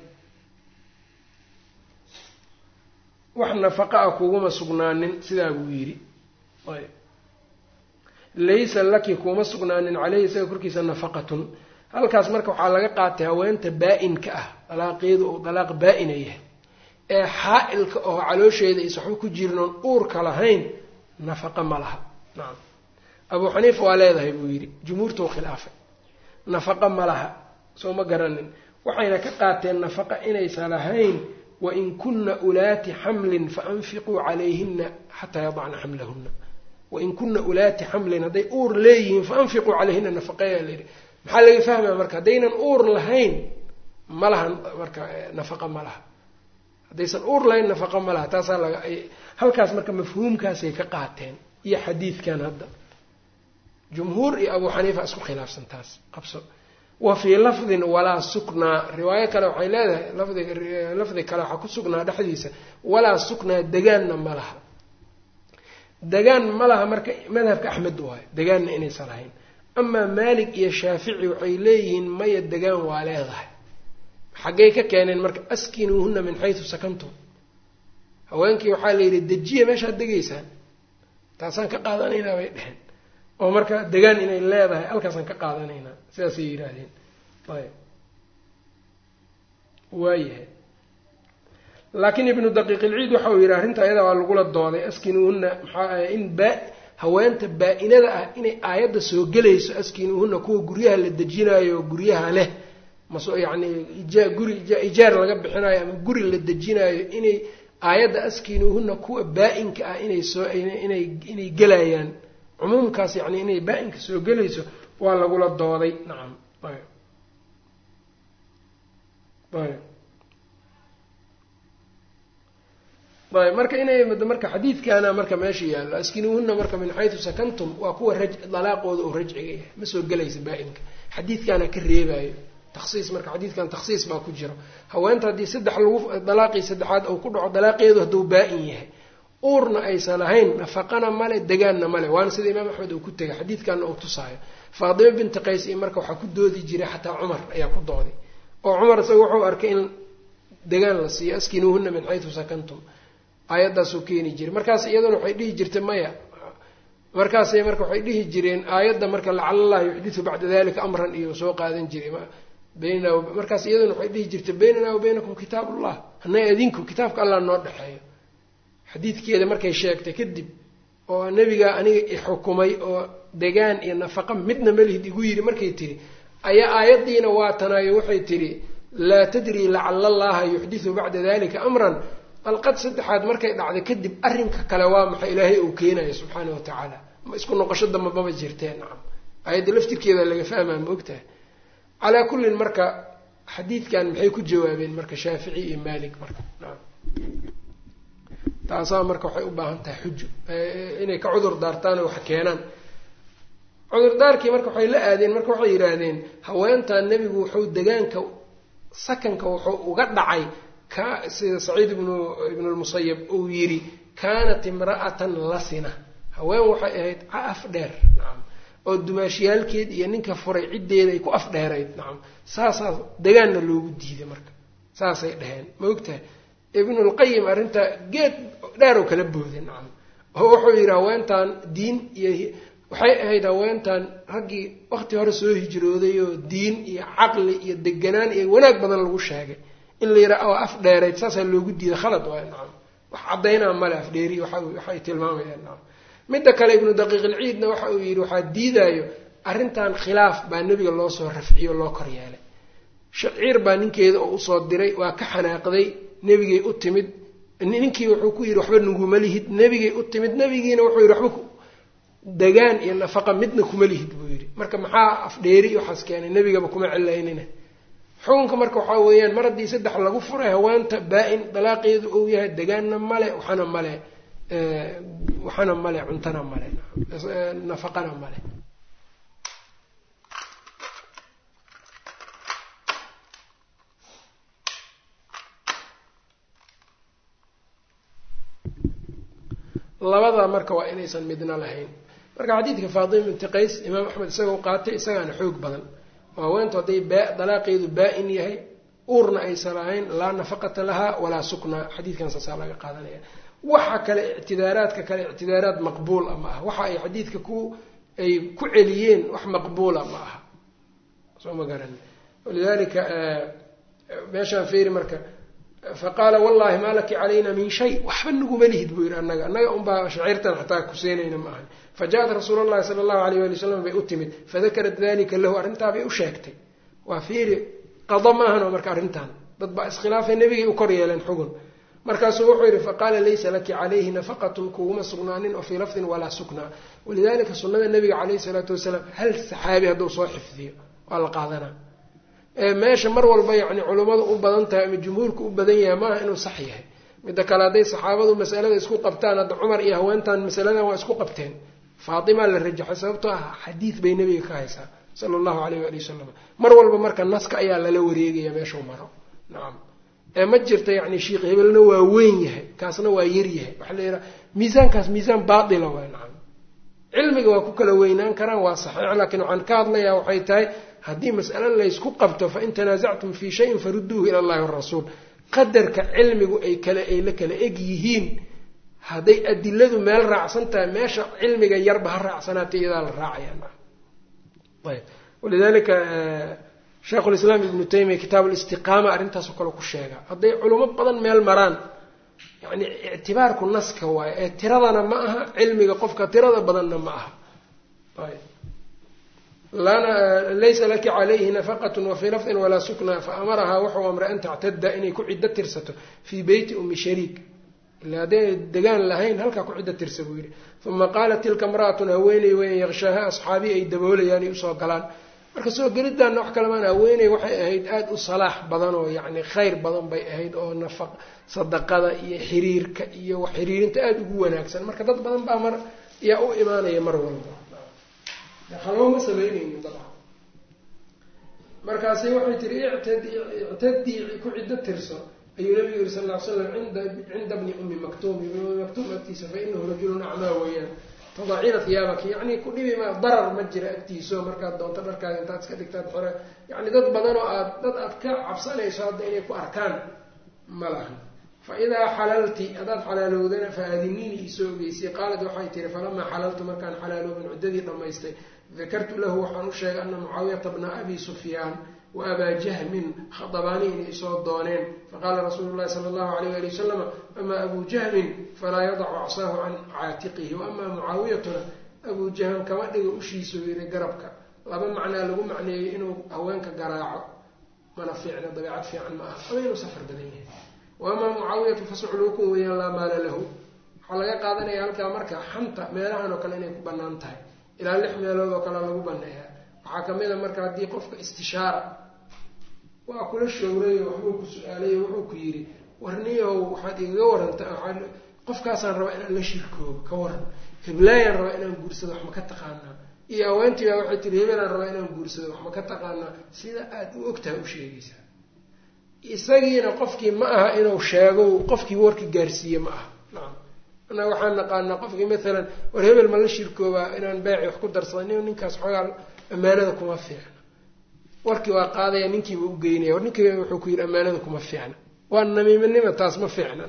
wax nafaqa a kuguma sugnaanin sidaa buu yidhi ayb laysa laki kuuma sugnaanin caleyhi isaga korkiisa nafaqatun halkaas marka waxaa laga qaatay haweenta baa-inka ah dalaaqeedu uu dalaaq baa-ina yahay ee xaa-ilka oo caloosheeda is waxba ku jirin oon uurka lahayn nafaqa ma laha nacam abuu xaniifa waa leedahay buu yidhi jumhuurtuu khilaafay nafaqa ma laha soo ma garanin waxayna ka qaateen nafaqa inaysan lahayn wain kunna ulaati xamlin faanfiquu calayhina xataa yadacna xamlahuna wain kunna ulaati xamlin hadday uur leeyihiin faanfiquu calayhina nafaqeeyaa layidhi maxaa laga fahmaya marka haddaynan uur lahayn ma laha marka nafaqa ma laha haddaysan uur lahayn nafaqa ma laha taasaa laga halkaas marka mafhuumkaasay ka qaateen iyo xadiidkan hadda jumhuur iyo abuu xaniifa isku khilaafsan taas qabso wa fii lafdin walaa suknaa riwaayo kale waxay leedahay lafdiga lafdi kale waxaa ku sugnaa dhexdiisa walaa suknaa degaanna ma laha degaan ma laha marka madhabka axmed waayo degaanna inaysan lahayn amaa maalik iyo shaafici waxay leeyihiin maya degaan waa leedahay xaggay ka keeneen marka askinuuhuna min xaysu sakantum haweenkii waxaa la yidhi dejiya meeshaad degaysaan taasaan ka qaadanaynaa bay dheheen oo marka degaan inay leedahay halkaasaan ka qaadanaynaa sidaasay yidhaahdeen ayb waayahay laakiin ibnu daqiiq ilciid waxa uu yidhi arrinta ayada waa lagula dooday askinuuhuna maxaa in baa haweenta baa-inada ah inay aayadda soo gelayso askinuuhuna kuwa guryaha la dejinaayo guryaha leh maso yacni ija guri ijaar laga bixinayo ama guri la dejinaayo inay aayadda askinuuhuna kuwa baa-inka ah inay soo inay inay gelayaan cumuumkaas yacni inay baa-inka soo gelayso waa lagula dooday nacam ayb ayb ayb marka inay marka xadiidkaana marka meesha yaallo askinuuhuna marka min xaytu sakantum waa kuwa raj dalaaqooda oo rajciga yahay ma soo gelaysa baa-inka xadiidkaana ka reebayo takhsiis marka xadiidkan takhsiis baa ku jiro haweenta haddii saddex lagu dalaaqii saddexaad uu ku dhaco dalaaqeedu hadduu baa-in yahay uurna aysan lahayn nafaqana male degaanna male waana sida imaam axmed uu ku tegay xadiidkanna uu tusaayo faadima binti qays iyo marka waxaa ku doodi jiray xataa cumar ayaa ku dooday oo cumar isaga wuxuu arkay in degaan la siiyo askinuuhuna min xaytu sakantum aayaddaasuu keeni jiray markaas iyaduna waxay dhihi jirtay maya markaasay marka waxay dhihi jireen aayadda marka lacala allah yuxditu bacda dalika amran iyo soo qaadan jiray baynana markaas iyaduna waxay dhihi jirtay baynana wa baynakum kitaabullah hana adinku kitaabka allah noo dhexeeyo xadiidkeeda markay sheegtay kadib oo nebigaa aniga ixukumay oo degaan iyo nafaqa midna malihid igu yidhi markay tiri ayaa aayaddiina waa tanaayo waxay tihi laa tadri lacala allaha yuxditu bacda dalika amran alqad saddexaad markay dhacday kadib arrinka kale waa maxay ilaahay uu keenayo subxaana wa tacaala ma isku noqosho damba maba jirteen nacam aayadda laftirkeeda laga fahmaa ma ogtahay calaa kullin marka xadiidkan maxay ku jawaabeen marka shaafici iyo maalik marka nacam taasaa marka waxay u baahan tahay xujo inay ka cudur daartaan oo wax keenaan cudurdaarkii marka waxay la aadeen marka waxay yidhaahdeen haweentan nebigu wuxuu degaanka sakanka wuxuu uga dhacay ka sida saciid ibnu ibnu lmusayab uu yidhi kaanat imra'atan lasina haween waxay ahayd af dheer nacam oo dumaashiyaalkeed iyo ninka furay ciddeeda ay ku af dheerayd nacam saasaa degaanna loogu diiday marka saasay dhaheen ma ogtahay ibnulqayim arrinta geed dheer oo kala booday nacam oo wuxuu yidhi haweentan diin iyo waxay ahayd haweentan raggii waqti hore soo hijrooday oo diin iyo caqli iyo deganaan iyo wanaag badan lagu sheegay in la yidhaha oo af dheerayd saasaa loogu diiday khalad waayo nacam wax caddaynaa male afdheeri waxay tilmaamayaan midda kale ibnu daqiiq ilciidna waxa uu yidhi waxaa diidaayo arrintan khilaaf baa nebiga loo soo rafciyo loo kor yeelay shaciir baa ninkeeda oo usoo diray waa ka xanaaqday nebigay u timid ninkii wuxuu ku yidhi waxba naguma lihid nebigay u timid nebigiina wuxuu yidhi waxba degaan iyo nafaqa midna kuma lihid buu yidhi marka maxaa afdheeri waxaas keenay nebigaba kuma cilaynina xukunka marka waxaa weeyaan mar haddii saddex lagu furay haweenta baa-in dalaaqeedu uu yahay degaanna male waxana male waxana male cuntana male nafaqana male labada marka waa inaysan midna lahayn marka xadiidka Faatima binti Qays imaam Axmed isagoo qaatay isagaana xoog badan haweentu hadday dalaaqeedu baa-in yahay uurna aysan lahayn laa nafaqata laha walaa sukna xadiidkan saasaa laga qaadanaya waxa kale ictidaaraadka kale ictidaaraad maqbuul ama ah waxa ay xadiidka ku ay ku celiyeen wax maqbuula ma aha soo ma garan walidaalika meeshaan fiiri marka faqaala wallahi maa laki calayna min shay waxba naguma lihid buu yidhi annaga annaga unbaa shaciirtan xataa kuseynayna ma ahan faja-at rasuul allahi sala allahu alayh wali wasalam bay u timid fadakarat dalika lahu arrintaa bay u sheegtay waa fiiri qada maahanoo marka arrintan dad baa iskhilaafay nebigay u kor yeeleen xugun markaasuu wuxuu yidhi faqaala laysa laki calayhi nafaqatun kuguma sugnaanin oo fii lafdin walaa suknaa walidalika sunnada nebiga calayhi salaatu wasalaam hal saxaabi hadduu soo xifdiyo waa la qaadanaa meesha mar walba yacni culummadu u badan tahay ama jumhuurku u badan yahay maaha inuu sax yahay midda kale hadday saxaabadu masalada isku qabtaan hadda cumar iyo haweentan masaladan waa isku qabteen faatimaa la rajaxay sababtoo ah xadiid bay nebiga ka haysaa sala allahu alayh waali wasalam mar walba marka naska ayaa lala wareegaya meeshuu maro nacam ee ma jirta yacni sheikh hebelna waa weyn yahay kaasna waa yar yahay waxaa la yidhaha miisaankaas miisaan baatila waay nacam cilmiga waa ku kala weynaan karaan waa saxiix laakiin waxaan ka hadlayaa waxay tahay haddii mas'alo laysku qabto fain tanaasactum fii shayin farudduuhu ila allahi warasuul qadarka cilmigu ay kale ay la kala eg yihiin hadday adiladu meel raacsan tahay meesha cilmiga yarba ha raacsanaatay iyadaa la raacaya ayb walidalika sheikhulislaam ibnu taymiya kitaab listiqaama arrintaasoo kale ku sheega hadday culimo badan meel maraan yani ictibaarku naska waayo ee tiradana ma aha cilmiga qofka tirada badanna ma aha ayb laysa laki calayhi nafaqat wafii lafdin walaa sukna faamarahaa wuxuu amray an tactada inay ku ciddo tirsato fii beyti umi shariik ila hadday degaan lahayn halkaa ku ciddo tirsa buu yidhi uma qaalat tilka imra'atun haweeney weyn yaqshaaha asxaabii ay daboolayaan ay usoo galaan marka soo gelidaanna wax kale maan haweeney waxay ahayd aada u salaax badan oo yacni khayr badan bay ahayd oo nafaq sadaqada iyo xiriirka iyo wax xiriirinta aada ugu wanaagsan marka dad badan baa mar yaa u imaanaya mar walba hallooma samaynaynin dabcan markaasi waxay tiri ictadii ku ciddo tirso ayuu nabigu yiri sal ll ly slam cinda bni ummi maktuum ibni ummi maktuum agtiisa fa inahu rajulun acmaa weeyaan tadaciina hiyaabaki yacni ku dhibi ma darar ma jira agtiiso markaad doonto dharkaada intaad iska dhigtaad xore yacni dad badan oo aad dad aad ka cabsanayso hadda inay ku arkaan ma lahan fa idaa xalalti haddaad xalaalowdana fa aadiniini isoo ogeysay qaalad waxay tihi falamaa xalaltu markaan xalaaloobin ciddadii dhammaystay dakartu lahu waxaan u sheegay ana mucaawiyata bna abi sufyaan wa abaa jahmin khadabaani inay isoo dooneen faqaala rasuulu llahi sala allahu alayh ali wasalam amaa abuu jahmin falaa yadacu acsaahu can caatiqihi wa amaa mucaawiyatuna abuu jahm kama dhiga ushiisuu yidhi garabka laba macnaa lagu macneeyey inuu haweenka garaaco mana fiicna dabeecad fiican ma aha ama inuu safar badan yahay wa amaa mucaawiyatu fasucluukun weeyaan laa maala lahu waxaa laga qaadanaya halkaa marka xanta meelahan oo kale inay ku bannaan tahay ilaa lix meelood oo kale lagu baneeyaa waxaa kamid a marka haddii qofka istishaara waa kula showray waxbuu ku su-aalay wuxuu ku yidhi warniyow waxaad igaga waranta qofkaasaan rabaa inaan la shirkoobo ka waran heblaayaan rabaa inaan guursado wax ma ka taqaanaa iyo haweentii baa waxay tihi hebelaan rabaa inaan guursado wax ma ka taqaanaa sida aada u ogtahay u sheegaysaa isagiina qofkii ma aha inuu sheego qofkii warka gaarsiiye ma aha nacam annaga waxaan naqaanaa qofkii maalan war hebel ma la shirkoobaa inaan beeci wax ku darsada nin ninkaas xoogaa ammaanada kuma fiicna warkii waa qaadaya ninkiiba u geynaya war ninkiiba wuxuu ku yidhi ammaanada kuma fiicna waa namiimanima taas ma fiicna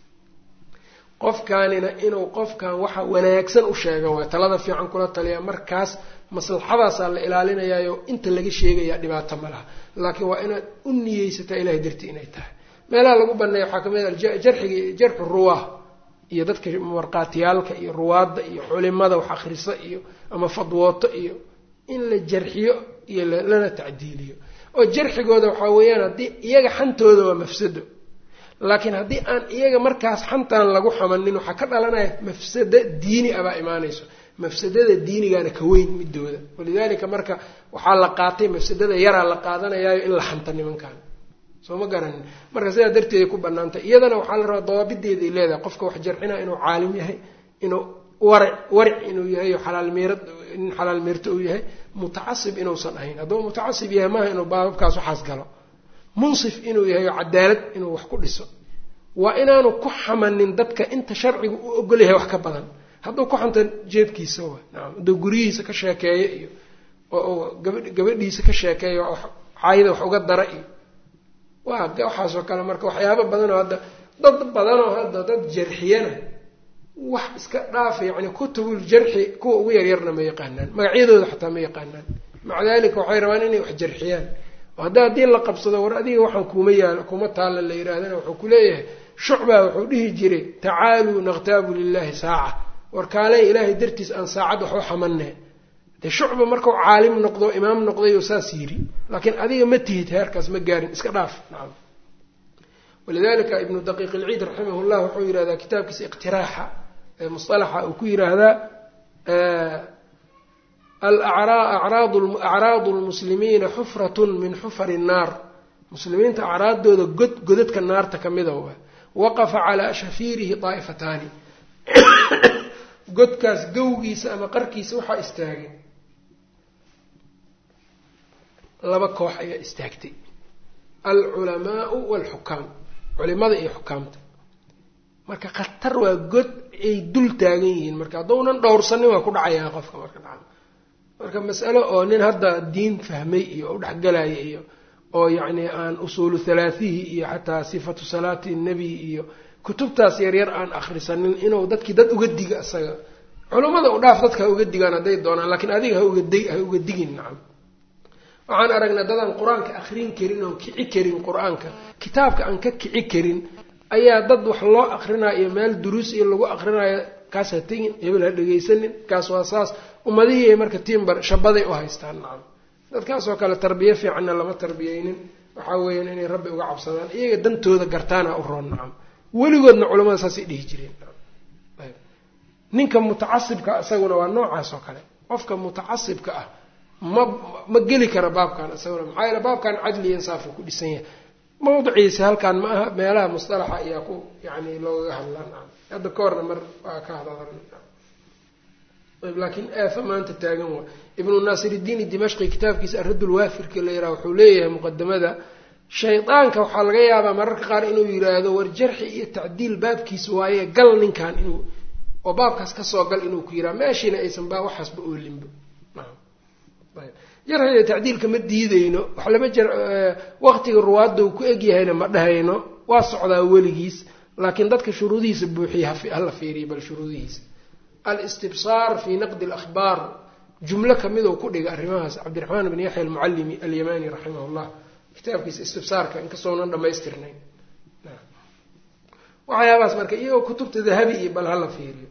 qofkaanina inuu qofkan waxa wanaagsan u sheega waay talada fiican kula taliya markaas maslaxadaasaa la ilaalinayaayo inta laga sheegayaa dhibaato ma laha laakiin waa inaad u niyeysataa ilahay dartii inay tahay meelaha lagu baneeyo waxaa kamid ah jarxiga jarxu ruwaah iyo dadka marqaatiyaalka iyo ruwaadda iyo culimada wax akhrisa iyo ama fadwooto iyo in la jarxiyo iyo lana tacdiiliyo oo jarxigooda waxaa weeyaan haddii iyaga xantooda waa mafsado laakiin haddii aan iyaga markaas xantaan lagu xamanin waxaa ka dhalanaya mafsado diini abaa imaanayso mafsadada diinigaana ka weyn midooda walidaalika marka waxaa la qaatay mafsadada yaraa la qaadanayaayo in la xanta nimankan soo ma garanin marka sidaa darteeday ku banaantay iyadana waxaa la rabaa dawaabideeday leedahay qofka wax jarxinaa inuu caalim yahay inuu waric waric inuu yahay xalaal meerad in xalaal meerto uu yahay mutacasib inuusan ahayn hadduu mutacasib yahay maaha inuu baababkaas waxaas galo munsif inuu yahay cadaalad inuu wax ku dhiso waa inaanu ku xamanin dadka inta sharcigu u ogol yahay wax ka badan hadduu ku xanto jeebkiisa waa nacam hadduu guryihiisa ka sheekeeyo iyo oo gabadh gabadhiisa ka sheekeeyo caayida wax uga dara iyo waa waxaasoo kale marka waxyaabo badan oo hadda dad badan oo hadda dad jarxiyana wax iska dhaafa yacni kutubul jarxi kuwa ugu yaryarna ma yaqaanaan magacyadooda xataa ma yaqaanaan maca daalika waxay rabaan inay wax jarxiyaan oo hadda haddii la qabsado war adiga waxaan kuuma yaalo kuma taalla la yidhaahdana wuxuu ku leeyahay shucbaa wuxuu dhihi jiray tacaaluu naqtaabu lilahi saaca war kaaley ilaahay dartiis aan saacad wax u xamanee dee shucba markuu caalim noqdo imaam noqdayoo saas yidhi laakiin adiga ma tihid heerkaas ma gaarin iska dhaaf nacam walidalika ibnu daqiiq ilciid raximah llah wuxuu yidhahdaa kitaabkiisa iqtiraaxa ee musalaxa uu ku yidhaahdaa acraadu lmuslimiina xufratun min xufari nnaar muslimiinta acraaddooda god godadka naarta kamida wa waqafa calaa shafiirihi daa'ifataani godkaas gowgiisa ama qarkiisa waxaa istaagay laba koox ayaa istaagtay alculamaau waalxukaam culimada iyo xukaamta marka khatar waa god ay dul taagan yihiin marka haddaunan dhowrsanin waa ku dhacayaa qofka marka dhaca marka mas'alo oo nin hadda diin fahmay iyo u dhexgalaya iyo oo yacni aan usuulu halaathihi iyo xataa sifatu salaati nebi iyo kutubtaas yaryar aan akhrisanin inuu dadkii dad uga diga isaga culummada u dhaaf dadka ha uga digaan hadday doonaan laakiin adiga ha uga dig ha uga digin nacam waxaan aragnay dadaan qur-aanka akhrin karin oon kici karin qur-aanka kitaabka aan ka kici karin ayaa dad wax loo akrinayo iyo meel duruus iyo lagu akrinayo kaas ha tegin hebel ha dhegaysanin kaas waa saas ummadihii ay marka tiimbar shabaday u haystaan nacam dadkaasoo kale tarbiye fiicanna lama tarbiyeynin waxaa weeyaan inay rabbi uga cabsadaan iyaga dantooda gartaana u roon nacam weligoodna culamada saasay dhihi jireen ninka mutacasibka isaguna waa noocaas oo kale qofka mutacasibka ah ma ma geli kara baabkan isaguna maxaa yeele baabkan cadli insaafu ku dhisan yahay mawduciisa halkan ma aha meelaha mustalaxa ayaa ku yani loogaga hadlaan hadda ka horna mar waa ka hadlan laakiin aafa maanta taagan waa ibnu naasiridiin dimashqi kitaabkiisa aradd lwaafirka la yiraha wuxuu leeyahay muqadamada shaydaanka waxaa laga yaabaa mararka qaar inuu yiraahdo war jarxi iyo tacdiil baabkiisa waaye gal ninkan inuu oo baabkaas kasoo gal inuu ku yiraa meeshiina aysan baa waxaasba oolinba jarxiga tacdiilka ma diideyno wax lama jar waqtiga ruwaadda uu ku egyahayna ma dhahayno waa socdaa weligiis laakiin dadka shuruudihiisa buuxiya hala fiiriya bal shuruudihiisa alistibsaar fi naqdi alakhbaar jumlo kamidoo ku dhiga arrimahaas cabdiraxmaan bn yaxya almucallimi alyamani raximah llah kitaabkiisa istibsaarka inkastoonan dhamaystirnayn waxyaabahaas marka iyagoo kutubta dahabi iyo bal hala fiiriyo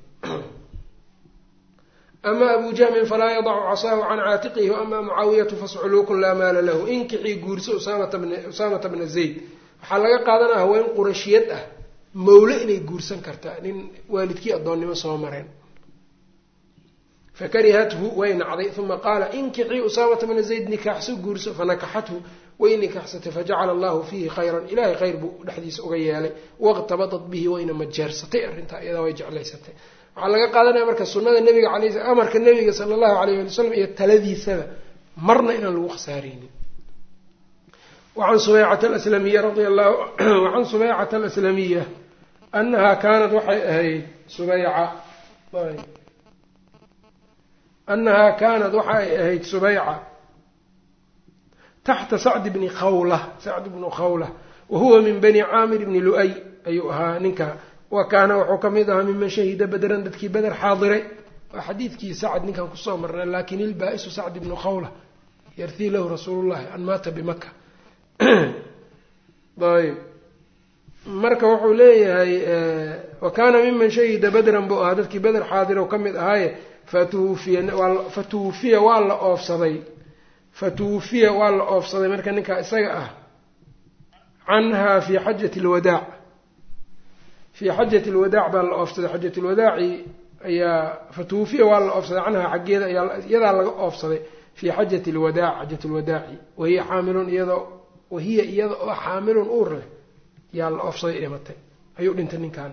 ama abu jahmin falaa yadacu casaahu can caatiqihi waama mucaawiyatu fasculuukun laa maala lahu inkixii guurso usaamata bna zayd waxaa laga qaadanaya haween qurashiyad ah mawle inay guursan kartaa nin waalidkii addoonnimo soo mareen fakarihathu way nacday uma qaala inkixii usaamata bna zayd nikaaxso guurso fanakaxathu way nikaxsatay fajacala allahu fiihi khayran ilahay khayr buu dhexdiisa uga yeelay waqtabadat bihi wayna majeersatay arrintaa iyadaa way jeclaysatay waxaa laga qaadanaya marka sunada nabiga alay amarka nabiga sala allahu alayh ali wasalam iyo taladiisaba marna inaan lagu khasaareynin wacan subeycata alaslamiya radia allahu wacan subeycata alaslamiya anahaa kaanat waxay ahayd subeyca anahaa kaanat waxay ahayd subeyca taxta sacd bni khawla sacd bnu khawla wahuwa min bani caamir bni lu-ay ayuu ahaa ninka wa kaana wuxuu ka mid ahaa miman shahida badran dadkii beder xaadiray waa xadiidkii sacd ninkan kusoo marnay lakin ilbaa-isu sacd ibnu khawla yarthii lahu rasuulu llahi an maata bimaka ayb marka wuxuu leeyahay wa kaana miman shahida badran buu ahaa dadkii beder xaadir oo ka mid ahaaye fatuufiya fatuufiya waa la oofsaday fatuufiya waa la oofsaday marka ninkaa isaga ah canhaa fii xajati alwadaac fii xajati alwadaac baa la oofsaday xajat lwadaaci ayaa fatuufiya waa la oofsaday canhaa xaggeeda ayaa iyadaa laga oofsaday fii xajati alwadaac xajat lwadaaci wahiya xaamilun iyadoo wahiya iyada oo xaamilun uur leh yaa la oofsaday dhimatay ayuu dhintay ninkaan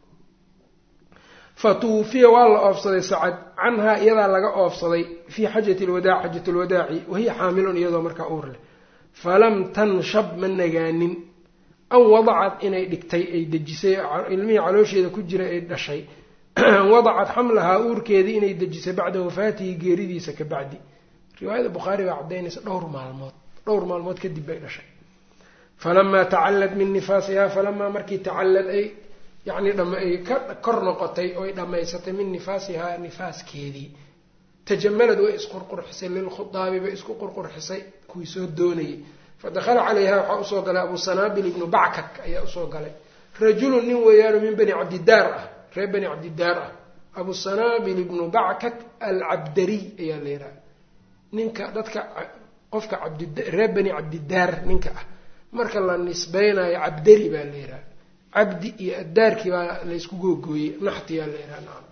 fatuufiya waa la oofsaday sacad canhaa iyadaa laga oofsaday fii xajati lwadaac xajat lwadaaci wahiya xaamilun iyadoo markaa uur leh falam tanshab ma nagaanin an wadacad inay dhigtay ay dejisay ilmihii caloosheeda ku jira ay dhashay an wadacad xamlahaa uurkeedii inay dejisay bacda wafaatihi geeridiisa ka bacdi riwaayada bukhaari baa cadaynaysa dhowr maalmood dhowr maalmood kadib bay dhashay falamaa tacallad min nifaasihaa falamaa markii tacallad ay yacni dhama ay ka kor noqotay oo ay dhammaysatay min nifaasihaa nifaaskeedii tajamalad way isqurqurxisay lilkhudaabi bay isku qurqurxisay kuwii soo doonayay fadakhala calayha waxaa usoo galay abu sanaabil ibnu backak ayaa usoo galay rajulun nin weeyaano min bani cabdidaar ah reer bani cabdidaar ah abu sanaabil ibnu backak alcabdariy ayaa la yidhaha ninka dadka qofka abdreer bani cabdidaar ninka ah marka la nisbeynayo cabdari baa la yidhaha cabdi iyo addaarkii baa la isku googooyey naxtiyaa la yidhaha nacam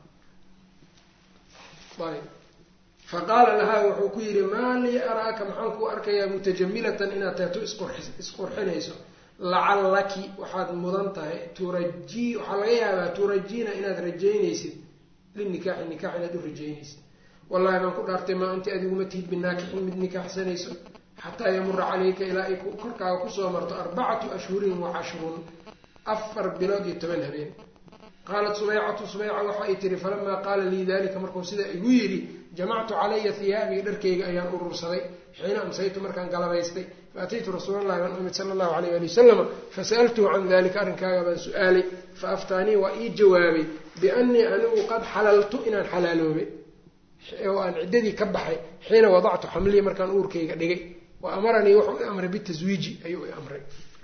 ayb faqaala lahaa wuxuu ku yidhi maa lii araaka maxaan kuu arkayaa mutajamilatan inaad tahay tu isqurxinayso lacallaki waxaad mudan tahay turajii waxaa laga yaabaa turajiina inaad rajaynaysid linikaaxi nikaax inaad u rajaynaysid wallahi baan ku dhaartay maa inti adiguma tihid binaakixin mid nikaaxsanayso xataa yamura calayka ilaa ay korkaaga kusoo marto arbacatu ashhurin wa cashrun afar bilood iyo toban habeen qaalat subaycatu subayca waxa ay tihi falamaa qaala lii dalika markuu sidaa igu yidhi jamactu calaya hiyaabii dharkayga ayaan urursaday xiina amsaytu markaan galabaystay faataytu rasuulallahi baan umid sala allahu alayh ali wasalama fasaltuhu can dalika arrinkaaga baan su-aalay fa aftaanii waa ii jawaabay biannii anigu qad xalaltu inaan xalaaloobay oo aan ciddadii ka baxay xiina wadactu xamlii markaan uurkayga dhigay wa amaranii wuxuu i amray bitaswiiji ayuu i amray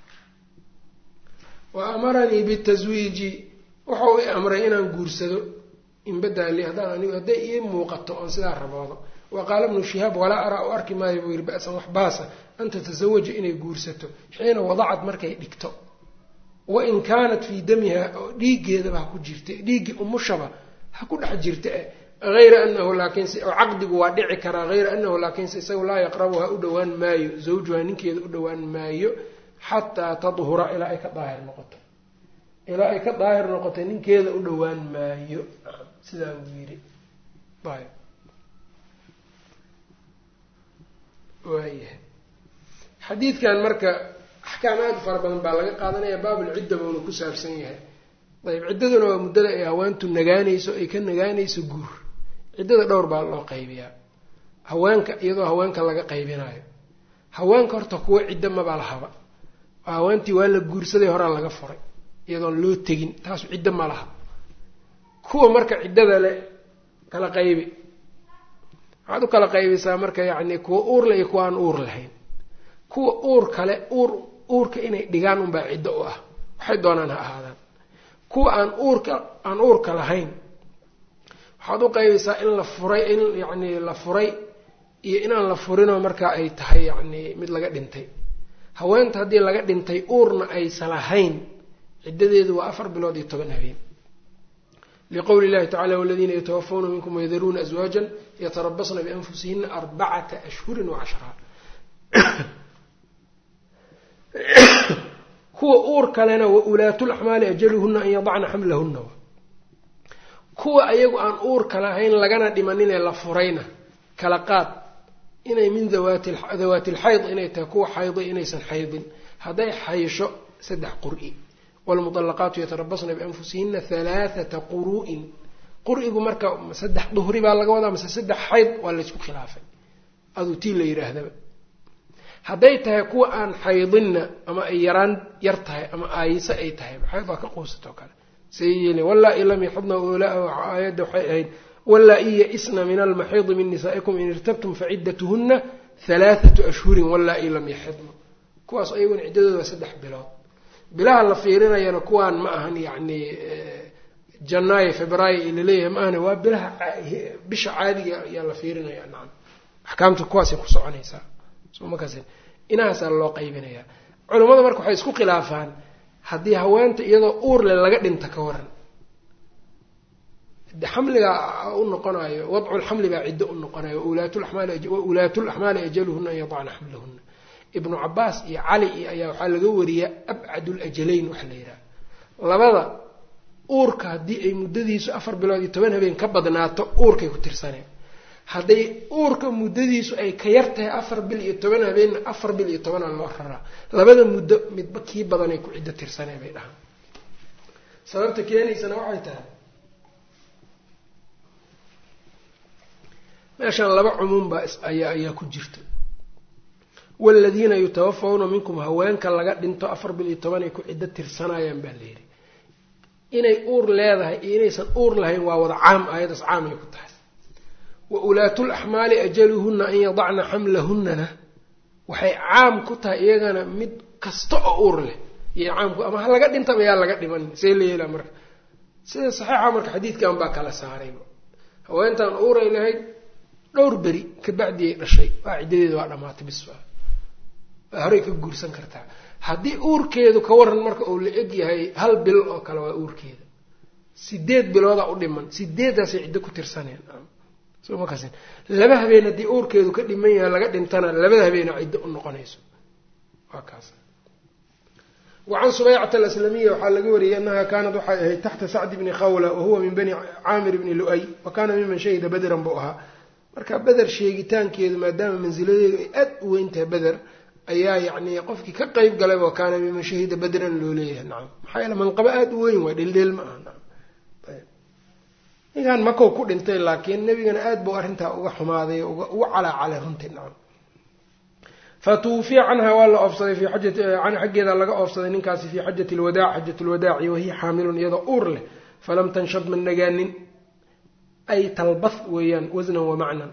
wa amaranii bitaswiiji wuxuu i amray inaan guursado inbadaali haddaan anigu hadday ii muuqato oon sidaa raboodo wa qaala ibnu shihaab walaa araa u arki maayo buu yidhi ba-san wax baasa an tatasawaja inay guursato xiina wadacad markay dhigto wain kaanat fii damiha oo dhiiggeedaba ha ku jirta dhiiggii umushaba ha ku dhex jirta e hayra anahu laakiinse oo caqdigu waa dhici karaa hayra anahu laakiinse isagu laa yaqrabuha u dhowaan maayo zawjuha ninkeeda u dhowaan maayo xataa tadhura ilaa ay ka daahir noqoto ilaa ay ka daahir noqotay ninkeeda u dhowaan maayo sidaa uu yidhi ayb waayahay xadiidkan marka axkaam aada u fara badan baa laga qaadanaya baabulcidda buuna ku saabsan yahay ayb ciddaduna waa muddada ay haweentu nagaanayso ay ka nagaanayso guur ciddada dhowr baa loo qaybiyaa haweenka iyadoo haweenka laga qaybinayo haweenka horta kuwa ciddo mabaa lahaba haweentii waa la guursaday horaa laga furay iyadoon loo tegin taasu ciddo ma laha kuwa marka ciddada le kala qaybi waxaad u kala qaybisaa marka yacni kuwa uur le iyo kuwa aan uur lahayn kuwa uur kale uur uurka inay dhigaan unbaa ciddo u ah waxay doonaan ha ahaadaan kuwa aan uurka aan uurka lahayn waxaad u qaybisaa in la furay in yacni la furay iyo inaan la furinoo markaa ay tahay yacni mid laga dhintay haweenta haddii laga dhintay uurna aysan lahayn ciddadeedu waa afar bilood iyo toban habeen liqowli llahi tacala waladiina yatawafawna minkum wayadaruuna aswaajan yatarabasna bianfusihina arbacata ashhurin wa cashraa kuwa uur kalena wa ulaatulaxmaali ajaluhuna an yadacna xamlahuna kuwa ayagu aan uurka lahayn lagana dhimaninee la furayna kala qaad inay min dawaati dawaati lxayd inay tahay kuwa xayday inaysan xaydin hadday xaysho saddex qur-i waalmudallaqaatu yatarabasna bianfusihina halaathata quru'in qur-igu marka saddex duhri baa laga wadaa mase saddex xayd waa laysku khilaafay aduu tii la yidhaahdaba hadday tahay kuwa aan xaydinna ama ay yaraan yar tahay ama aayise ay tahay xayd waa ka quusatoo kale say yeeli wallaa-i lam yaxidna aayadda waxay ahayd wallaa-i ya-isna min almaxiidi min nisaa'ikum in irtabtum faciddatuhunna halaathatu ashhurin wallaa-i lam yaxidna kuwaas ayaguna ciddadooda waa saddex bilood bilaha la fiirinayana kuwaan ma ahan yacni janaayo febraayo ila leeyahay ma ahna waa bilaha bisha caadiga ayaa la fiirinayaa nacam axkaamta kuwaasay ku soconaysaa soo ma kasin inahaasaa loo qaybinayaa culimmada marka waxay isku khilaafaan haddii haweenta iyadoo uur le laga dhinta ka waran xamliga u noqonayo wadcu lxamli baa ciddo u noqonayo waulaatu laxmaali ajaluhuna an yadacna xamlahuna ibnu cabaas iyo cali iyo ayaa waxaa laga wariyaa abcad lajalayn waxa la yidhaha labada uurka haddii ay muddadiisu afar bilood iyo toban habeen ka badnaato uurkay ku tirsaneen hadday uurka muddadiisu ay ka yar tahay afar bil iyo toban habeenna afar bil iyo tobanaa loo raraa labada muddo midba kii badanay ku ciddo tirsaneen bay dhahaan sababta keenaysana waxay tahay meeshaan laba cumuum baa ayaa ayaa ku jirta waaladiina yutawafawna minkum haweenka laga dhinto afar bil iyo toban ay ku ciddo tirsanayaan baa layidhi inay uur leedahay iyo inaysan uur lahayn waa wada caam aayadaas caam ay ku tahay wa ulaatul axmaali ajaluhunna an yadacna xamlahunnana waxay caam ku tahay iyagana mid kasta oo uur leh iyo caamku ama ha laga dhintaba yaa laga dhiman see la yeelaa marka sida saxiixa marka xadiidkan baa kala saarayba haweentan uuray lahayd dhowr beri kabacdi ay dhashay waa ciddadeeda waa dhamaatay bis waa horey ka guursan kartaa haddii uurkeedu ka waran marka uu la eg yahay hal bil oo kale waa uurkeeda sideed bilooda u dhiman sideedaasay ciddo ku tirsaneen soo ma kasin laba habeen haddii uurkeedu ka dhiman yahay laga dhintana labada habeena ciddo u noqonayso waa kaas وعن سبيعة الأسلمية وحال لقوري أنها كانت وحي تحت سعد بن خولة وهو من بني عامر بن لؤي وكان ممن شهد بدرا بؤها marka beder sheegitaankeedu maadaama mansiladeedu ay aad u weyntahay beder ayaa yacni qofkii ka qayb galay oo kaana miman shahida badran loo leeyahay nacam maxaa yeele manqaba aada u weyn waay dheldheel ma aha nacam ayb ninkan makow ku dhintay laakiin nebigana aad buu arrintaa uga xumaaday uga uga calaacalay runtii nacam fatuufiya canha waa la oofsaday fii xajati can xaggeeda laga oofsaday ninkaasi fii xajati lwadaac xajat lwadaaci wahiya xaamilun iyadoo uur leh falam tanshad ma nagaanin ay talbath weeyaan wasnan wa macnan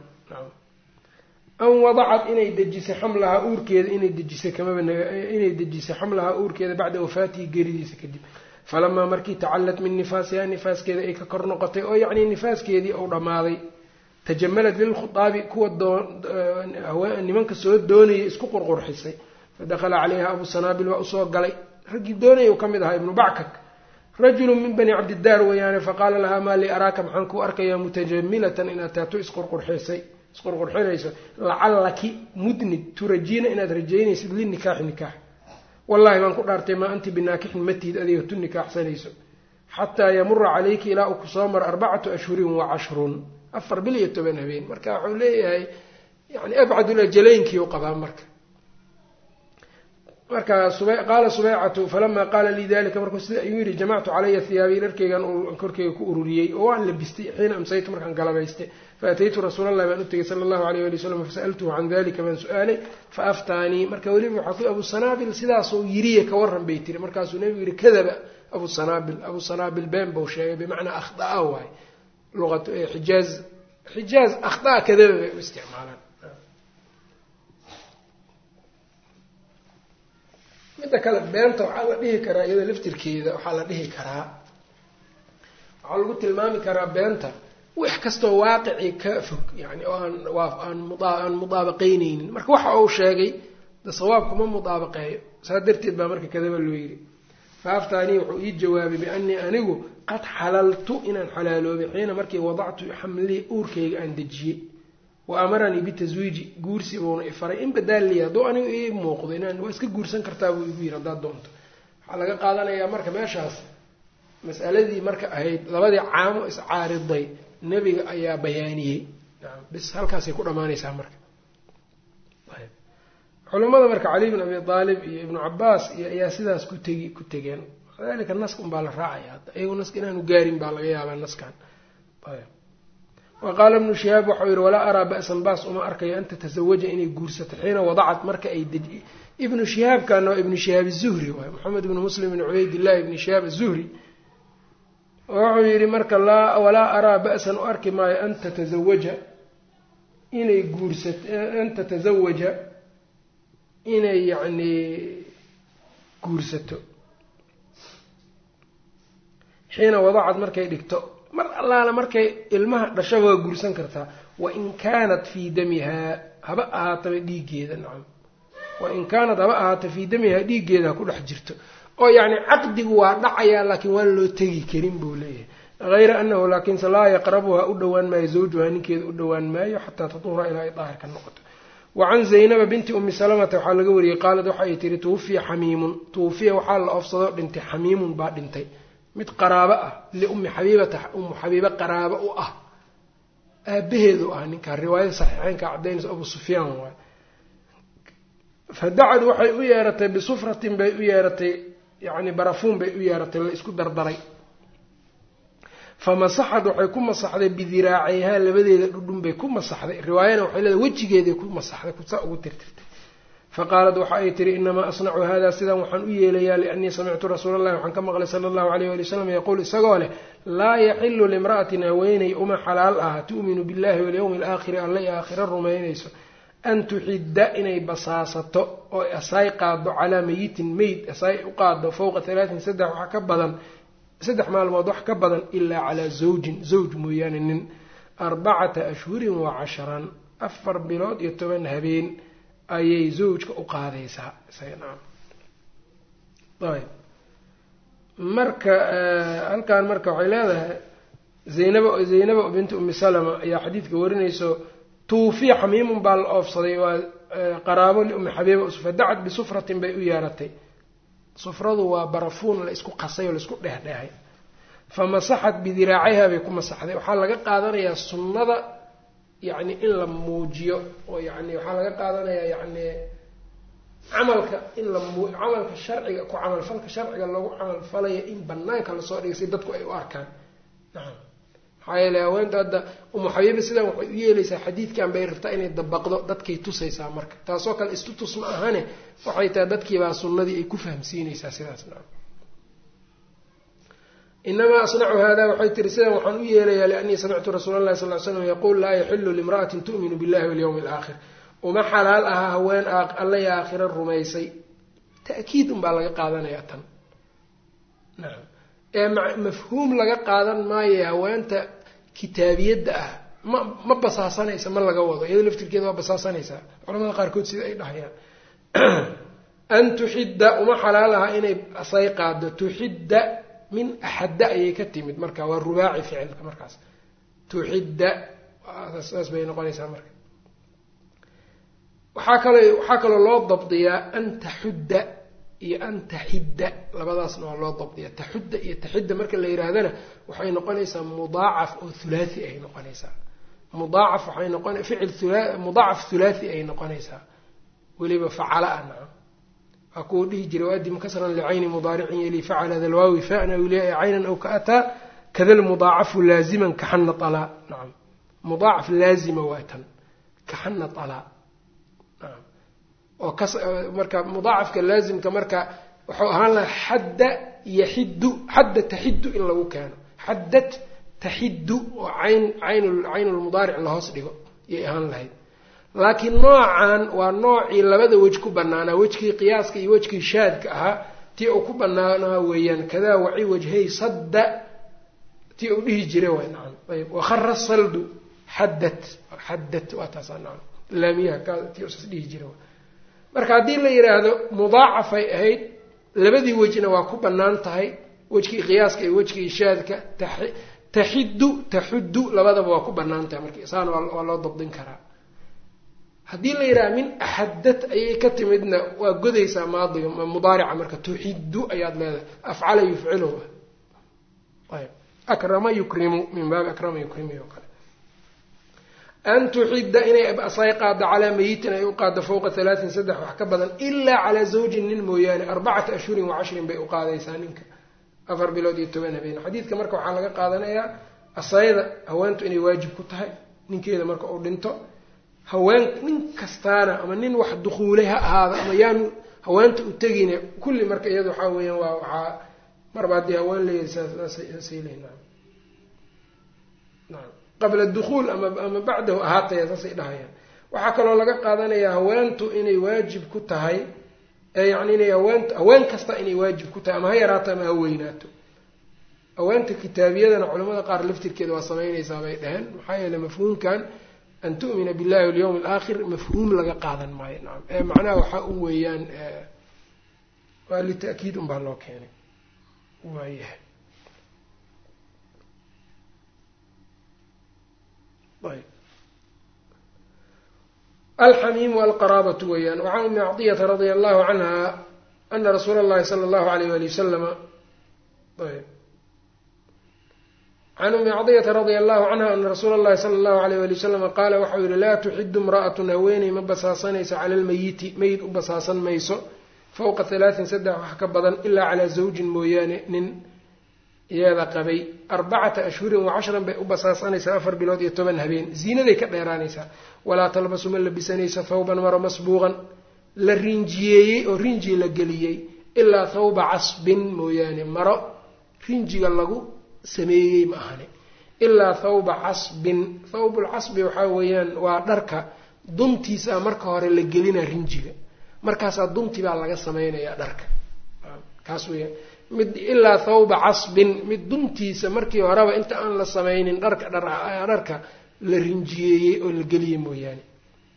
an wadacad inay dejisay xamlahaa uurkeeda inay dejisay kamaba inay dejisay xamlahaa uurkeeda bacda wafaatihi geeridiisa kadib falamaa markii tacallat min nifaasiha nifaaskeeda ay ka kor noqotay oo yacni nifaaskeedii uu dhammaaday tajamalat lilkhutaabi kuwa nimanka soo doonayay isku qurqurxisay fadakhala calayha abu sanaabil waa usoo galay raggii doonaya u ka mid ahaa ibnu backak rajulu min bani cabdidaar weeyaane faqaala lahaa maa lii araaka maxaan kuu arkayaa mutajamilatan inaad taato isqurqurxisay isqurqurxinayso lacallaki mudnid turajiina inaad rajaynaysid linikaaxi nikaax wallahi baan ku dhaartay maa anti binaakixin matihid adiga tu nikaaxsanayso xataa yamura calayki ilaa uu kusoo maro arbacatu ashhurin wa cashrun afar bil iyo toban habeen marka wuxuu leeyahay yani abcadulajalaynki u qabaa marka marka qaala subeycatu falamaa qaala lii dalika markuu sida ayuu yidhi jamactu calaya hiyaabii dharkeygan korkeyga ku ururiyey oo waan labistay xiina amsaytu markaan galabaystay faataytu rasuul allahi baan u tegay sala allahu alayh ali wasalam fasaltuhu can dalika baan su-aalay faaftaanii marka weliba waxaa ku abu sanaabil sidaasoo yiriye ka waran bay tiri markaasuu nebigu yihi kadaba abu sanaabil abu sanaabil been buu sheegay bimacnaa akhdaa waay luqat xijaaz xijaaz akhdaa kadaba bay u isticmaalaan midda kale beenta waxaa la dhihi karaa iyada laftirkeeda waxaa la dhihi karaa waxaa lagu tilmaami karaa beenta wax kastoo waaqicii ka fog yani oo aan aan aan mudaabaqaynaynin marka waxa uu sheegay da sawaabkuma mudaabaqeeyo saa darteed baa marka kadaba loo yidhi faaftaanii wuxuu ii jawaabay biannii anigu qad xalaltu inaan xalaaloobay xiina markii wadactu xamlii uurkayga aan dejiyey wa amaranii bitaswiiji guursi buuna ifaray in badaaliya hadduu anigu ii muuqdo inaan waa iska guursan kartaa buu igu yidhi haddaad doonto waxaa laga qaadanayaa marka meeshaas mas'aladii marka ahayd labadii caamo iscaariday nebiga ayaa bayaaniyey bis halkaasay ku dhammaanaysaa marka culamada marka cali bin abi aalib iyo ibnu cabaas iyo ayaa sidaas ku tegi ku tegeen dalika naska unbaa la raacaya hadda iyagu naska inaanu gaarin baa laga yaabaa naskan wa qaala ibnu shihaab waxau yihi walaa araa ba'san baas uma arkayo an tatasawaja inay guursato xiina wadacad marka ay deji ibnu shihaabkana waa ibnu shihaab azuhri waay maxamed ibnu muslim ibn cubaydillahi ibni shihaab azuhri wuxuu yidhi marka laa walaa araa ba'san u arki maayo an tatasawaja inay guursato an tatasawaja inay yacni guursato xiina wadacad markay dhigto mar allaala markay ilmaha dhashaba waa guursan kartaa wain kaanat fii damihaa haba ahaataba dhiiggeeda nacam wain kaanat haba ahaata fii damihaa dhiiggeeda ha ku dhex jirto oo yacni caqdigu waa dhacayaa laakiin waan loo tegi karin buu leeyahay hayra anahu laakiinse laa yaqrabuha u dhowaan maayo zawjuha ninkeeda u dhowaan maayo xataa tatuura ilaa ay daahir ka noqoto wacan zaynaba binti umi salamata waxaa laga wariyey qaalad waxa ay tihi tuwufiya xamiimun tuwufiya waxaa la oofsadoo dhintay xamiimun baa dhintay mid qaraabo ah liummi xabiibata ummu xabiiba qaraabo u ah aabaheedu ah ninkaa riwaayada saxiixeynka cadaynaysa abu sufyaan waay fadacad waxay u yeeratay bisufratin bay u yeeratay yacni barafuun bay u yeeratay la isku dardaray famasaxad waxay ku masaxday bidiraacihaa labadeeda dhudhun bay ku masaxday riwaayana waxay leedahay wejigeeday ku masaxday kusaa ugu tirtirtay faqaalad waxa ay tihi inamaa asnacu hada sidan waxaan u yeelayaa liannii samictu rasuula allahi waxaan ka maqlay sala allahu alayh wali wasalam yaquul isagoo leh laa yaxilu limra'atin haweeney uma xalaal ah tu'minu billahi walyawmi alaakhiri alla i aakhira rumaynayso an tuxidda inay basaasato oo asaay qaado calaa mayitin meyd asaay u qaado fowqa halaatin saddex wax ka badan saddex maalmood wax ka badan ilaa calaa zawjin zawj mooyaane nin arbacata ashhurin wa casharan afar bilood iyo toban habeen ayay zawjka u qaadaysaa isagana ayb marka halkan marka waxay leedahay zaynaba zaynaba binti umi salama ayaa xadiidka warinayso tuufiya xamiimun baa la oofsaday waa qaraabo liummi xabiiba fadacad bisufratin bay u yeeratay sufradu waa barafuun la isku qasay oo la isku dhexdheexay famasaxat bidiraaciha bay ku masaxday waxaa laga qaadanayaa sunnada yacni in la muujiyo oo yani waxaa laga qaadanayaa yacni camalka in la muu camalka sharciga ku camalfalka sharciga loogu camalfalaya in banaanka lasoo dhigay si dadku ay u arkaan nacam maxaa yeele haweenta hadda umu xabiiba sidan waxay u yeelaysaa xadiidkan bay rabtaa inay dabaqdo dadkay tusaysaa marka taasoo kale istutus ma ahane waxay tahay dadkiibaa sunnadii ay ku fahamsiinaysaa sidaas nacam inamaa asnacu hada waxay tiri sidan waxaan u yeelayaa liannii samictu rasuula allahi sal ly slam yaquul laa yaxilu limra'atin tu'minu billahi walyawmi alaakhir uma xalaal aha haween alla ya aakhira rumaysay ta'kiid unbaa laga qaadanayaa tan nacam ee mafhuum laga qaadan maayo haweenta kitaabiyadda ah ma ma basaasanaysa ma laga wado iyado laftirkeeda waa basaasanaysaa culamada qaarkood sida ay dhahayaan an tuxidda uma xalaal aha inay asay qaado tuxidda min axadda ayay ka timid marka waa rubaaci ficilka markaas tuxidda saas bay noqonaysaa marka waxaa kaloo waxaa kaloo loo dabdiyaa an taxudda iyo an taxidda labadaasna waa loo dabdiyaa taxudda iyo taxidda marka la yihaahdana waxay noqonaysaa mudaacaf oo hulaathi ay noqonaysaa mudaacaf waxay noqon ficil hula mudaacaf hulaathi ay noqonaysaa weliba facala ah nacam waa kuwa dhihi jiray waadim kasran licayni mudaaricin yali facala dalwaawi fa'na wiliyaa caynan aw kaata kada lmudaacafu laaziman kaxana alaa nacam mudaacaf laazima waa tan kaxana alaa nacam oo kas marka mudaacafka laazimka marka wuxuu ahaan lahaa xadda yaxiddu xadda taxiddu in lagu keeno xaddat taxiddu oo cayn cayn caynulmudaaric lahoos dhigo yay ahaan lahayd laakiin noocan waa noocii labada wej ku banaanaa wejkii qiyaaska iyo wejkii shaadka ahaa tii uu ku banaanaa weeyaan kadaa waci wajhay sadda tii uu dhihi jiray waay nacam ayb wakhara saldu xaddat xaddat waa taasaa nacam laamiyaha ka tii usas dhihi jiray marka haddii la yidhaahdo mudaacafay ahayd labadii wejna waa ku bannaan tahay wejkii qiyaaska iyo wejkii shaadka taxiddu taxuddu labadaba waa ku bannaan tahay marka isaan waa loo dabdin karaa haddii la yidhaha min axadad ayay ka timidna waa godaysaa maadiga mudaarica marka tuxiddu ayaad leedahay afcala yufcilu ayb akrama yukrimu min baabi akrama yukrimi oo kale an tuxidda inay asay qaado calaa mayitin ay u qaado fowqa halaatin saddex wax ka badan ilaa calaa zawjin nin mooyaane arbacata ashhurin wa cashrin bay u qaadaysaa ninka afar bilood iyo toban habeen xadiidka marka waxaa laga qaadanayaa asayda haweentu inay waajib ku tahay ninkeeda marka uu dhinto haween nin kastaana ama nin wax dukuulay ha ahaada ama yaanu haweenta u tegine kulli marka iyada waxaa weeyaan waa waxaa marba haddii haween leeyahay leynaa naam qabla dukuul ama ama bacdahu ahaataya saasay dhahayaan waxaa kaloo laga qaadanayaa haweentu inay waajib ku tahay yani inay haweent haween kasta inay waajib ku tahay ama ha yaraato ama ha weynaato awaanta kitaabiyadana culamada qaar laftirkeeda waa samaynaysaa bay dhaheen maxaa yeeley mafhuumkan an tu'mina billahi walyawmi alaakhir mafhuum laga qaadan maayo nacam ee macnaha waxaa u weeyaan waa lita'kiid unbaa loo keenay waayahay ayb alxamiim alqaraabatu weeyaan wacan ummi acdiyata radia allahu canha ana rasuula اllahi sala allahu alayh wali wasalama ayb can ummi acdiyata radia allahu canha ana rasuula اllahi sala allahu alayh wali wasalama qaala waxau yihi laa tuxidu imra'atun haweeney ma basaasanayso cala lmayiti meyd u basaasan mayso fowqa halaatin saddex wax ka badan ilaa calaa zawjin mooyaane nin iyada qabay arbacata ashhurin wa cashran bay u basaasanaysaa afar bilood iyo toban habeen ziinaday ka dheeraanaysaa walaa talbasu ma labisanayso thawban maro masbuuqan la rinjiyeeyey oo rinji la geliyey ilaa thawba casbin mooyaane maro rinjiga lagu sameeyey ma ahane ilaa thawba casbin thawbulcasbi waxaa weeyaan waa dharka duntiisa marka hore la gelinaa rinjiga markaasaa dunti baa laga samaynayaa dharka kaas weyaan mid ilaa thawba casbin mid duntiisa markii horeba inta aan la samaynin dharka dharka la rinjiyeeyey oo la geliyey mooyaane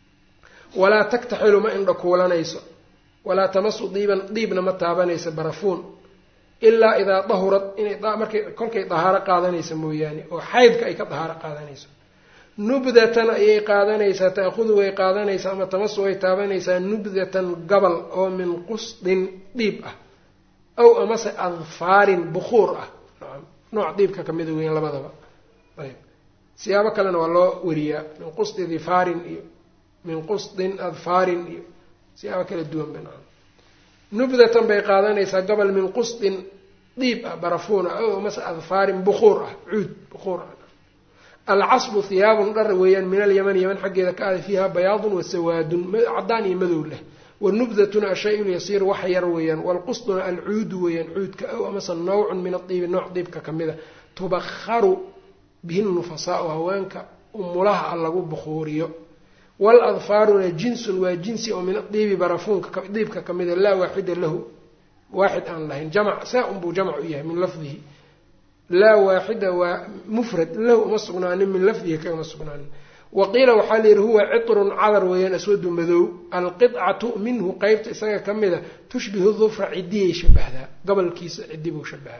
walaa taktaxilu ma indha kuulanayso walaa tamasu diiban diibna ma taabanaysa barafuun ilaa idaa dahurad inay markay kolkay dahaaro qaadanaysa mooyaane oo xaydka ay ka dahaaro qaadanayso nubdatan ayay qaadanaysaa ta'khudu way qaadanaysaa ama tamasu way taabanaysaa nubdatan gabal oo min qusdin dhiib ah aw amase adfaarin bukuur ah nooc diibka kamida weyn labadaba ayb siyaabo kalena waa loo wariyaa min qusdi difaarin iyo min qusdin adfaarin iyo siyaabo kala duwan ba naam nubdatan bay qaadanaysaa gabal min qusdin dhiib ah barafuuna aw amase adfaarin bukuur ah cuud bukuur ah alcasbu hiyaabun dhar weeyaan min alyaman yaman xaggeeda ka aada fiiha bayaadun wa sawaadun caddaan iyo madow leh wanubdatuna ashay lyasiir wax yar weeyaan waalqusduna alcuudu weeyaan cuudka aw amase nawcun min adiibi nooc diibka kamida tubakharu bihi nufasaau haweenka umulaha lagu bukuuriyo waaladfaaruna jinsun waa jinsi oo min adiibi barafuunka diibka kamida laa waaxida lahu waaxid aan lahayn jamc saa unbuu jamc u yahay min lafdihi laa waaxida waa mufrad lahu uma sugnaanin min lafdihi kagama sugnaanin waqiila waxaa la yidhi huwa citrun cadar weeyaan aswadu madow alqidcatu minhu qeybta isaga ka mida tushbihu dufra cidiyay shabahdaa gobolkiisa cidi buu shabahaa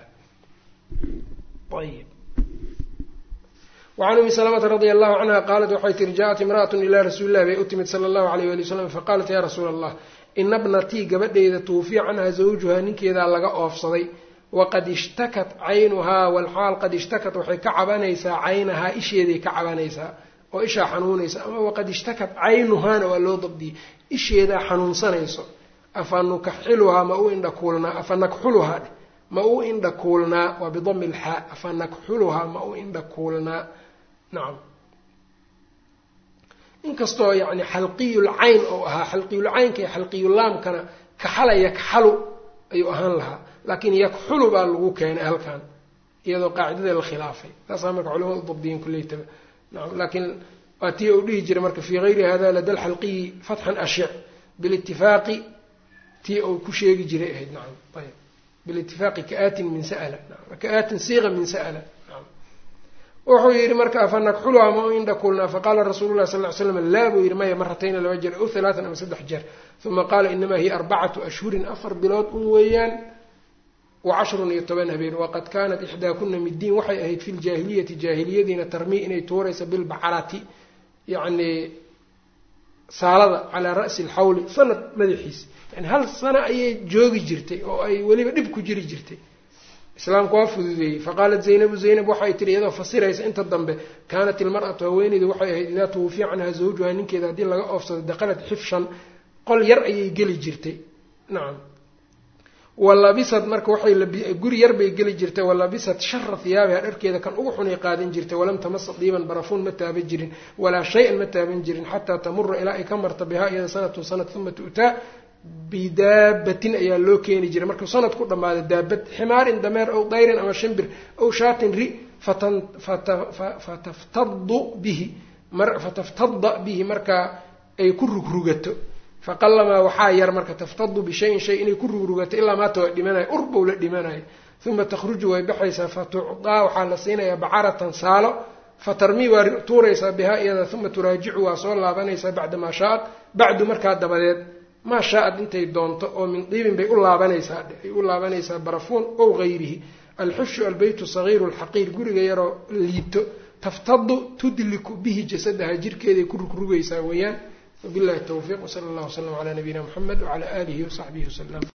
ayb wacan umi salamata radia allahu canha qaalat waxay tiri jaa-at imra'atun ilaa rasuuli illahi bay u timid sala allahu alayh wali wasalam faqaalat yaa rasuula allah ina bnatii gabadheyda tuufiya canha zawjuhaa ninkeedaa laga oofsaday waqad ishtakat caynuhaa walxaal qad ishtakat waxay ka cabanaysaa caynahaa isheeday ka cabanaysaa oo ishaa xanuunaysa ama waqad ishtakat caynuhaana waa loo dabdiyey isheedaa xanuunsanayso afa nukaxiluhaa ma u indhakuulnaa afa nakxuluhaa dheh ma u indhakuulnaa waa bidami ilxaa afa nakxuluhaa ma u indhakuulnaa nacam inkastoo yani xalqiyulcayn oo ahaa xalqiyulcaynka iyo xalqiyulaamkana kaxalaya kaxalu ayuu ahaan lahaa laakiin yakxulu baa lagu keenay halkan iyadoo qaacidada la khilaafay taasaa marka culamada u dabdiyen kuleytaba nacam laakiin waa tii u dhihi jiray marka fii gayri hada lada lxalqiyi fatxan ashic bilitifaaqi tii uu ku sheegi jiray ahayd nacam ayb bilitifaaqi kaatin min sa'la kaatin siiqa min sa'la nacam wuxuu yihi marka afa nakxuluhaa ma u indhakuulnaa faqaala rasuulu llahi sal ly slam laa buu yihi maya maratayna laba jeer aw halaatan ama saddex jeer uma qaala inamaa hiya arbacatu ashhurin afar bilood un weeyaan wacashrun iyo toban habeen waqad kaanat ixdaakuna middiin waxay ahayd fi ljaahiliyati jaahiliyadiina tarmii inay tuuraysa bilbacarati yacni saalada calaa ra'si alxawli sanad madaxiis yani hal sano ayay joogi jirtay oo ay weliba dhib ku jiri jirtay islaamku waa fududeeyey faqaalat zaynabu zaynab waxay tihi iyadoo fasiraysa inta dambe kaanat ilmar'atu haweeneydu waxay ahayd idaa tuwufiya canha zawjuha ninkeeda haddii laga oofsado daqalat xifshan qol yar ayay geli jirtay nacam walabisad marka waxay guri yar bay geli jirtay walabisad shara hiyaabiha dharkeeda kan ugu xunay qaadan jirtay walam tamasa diiban barafuun ma taaban jirin walaa shay-an ma taaban jirin xataa tamura ilaa ay ka marta bihaa iyada sanatun sanad uma tu'taa bidaabatin ayaa loo keeni jiray markuu sanad ku dhammaada daabad ximaarin dameer ow dayrin ama shimbir ow shaatin ri fataftadu bihi fataftada bihi markaa ay ku rugrugato faqalamaa waxaa yar marka taftadu bishayin shay inay ku rugrugato ilaa maata waa dhimanayo urbow la dhimanayo uma takhruju way baxaysaa fatucdaa waxaa la siinayaa bacaratan saalo fatarmii waa tuuraysaa bihaa iyada uma turaajicu waa soo laabanaysaa bacda maa shaaad bacdu markaa dabadeed maa shaaad intay doonto oo min diibin bay u laabanaysaa ay u laabanaysaa barafuun ow gayrihi alxushu albeytu sagiiru lxaqiir guriga yaroo liito taftadu tudliku bihi jasadaha jirkeeday ku rugrugaysaa weeyaan wabillahi tawfiiq wsala allah wslam calaa nabiyina muxamed wacala aalihi wasaxbihi wasalam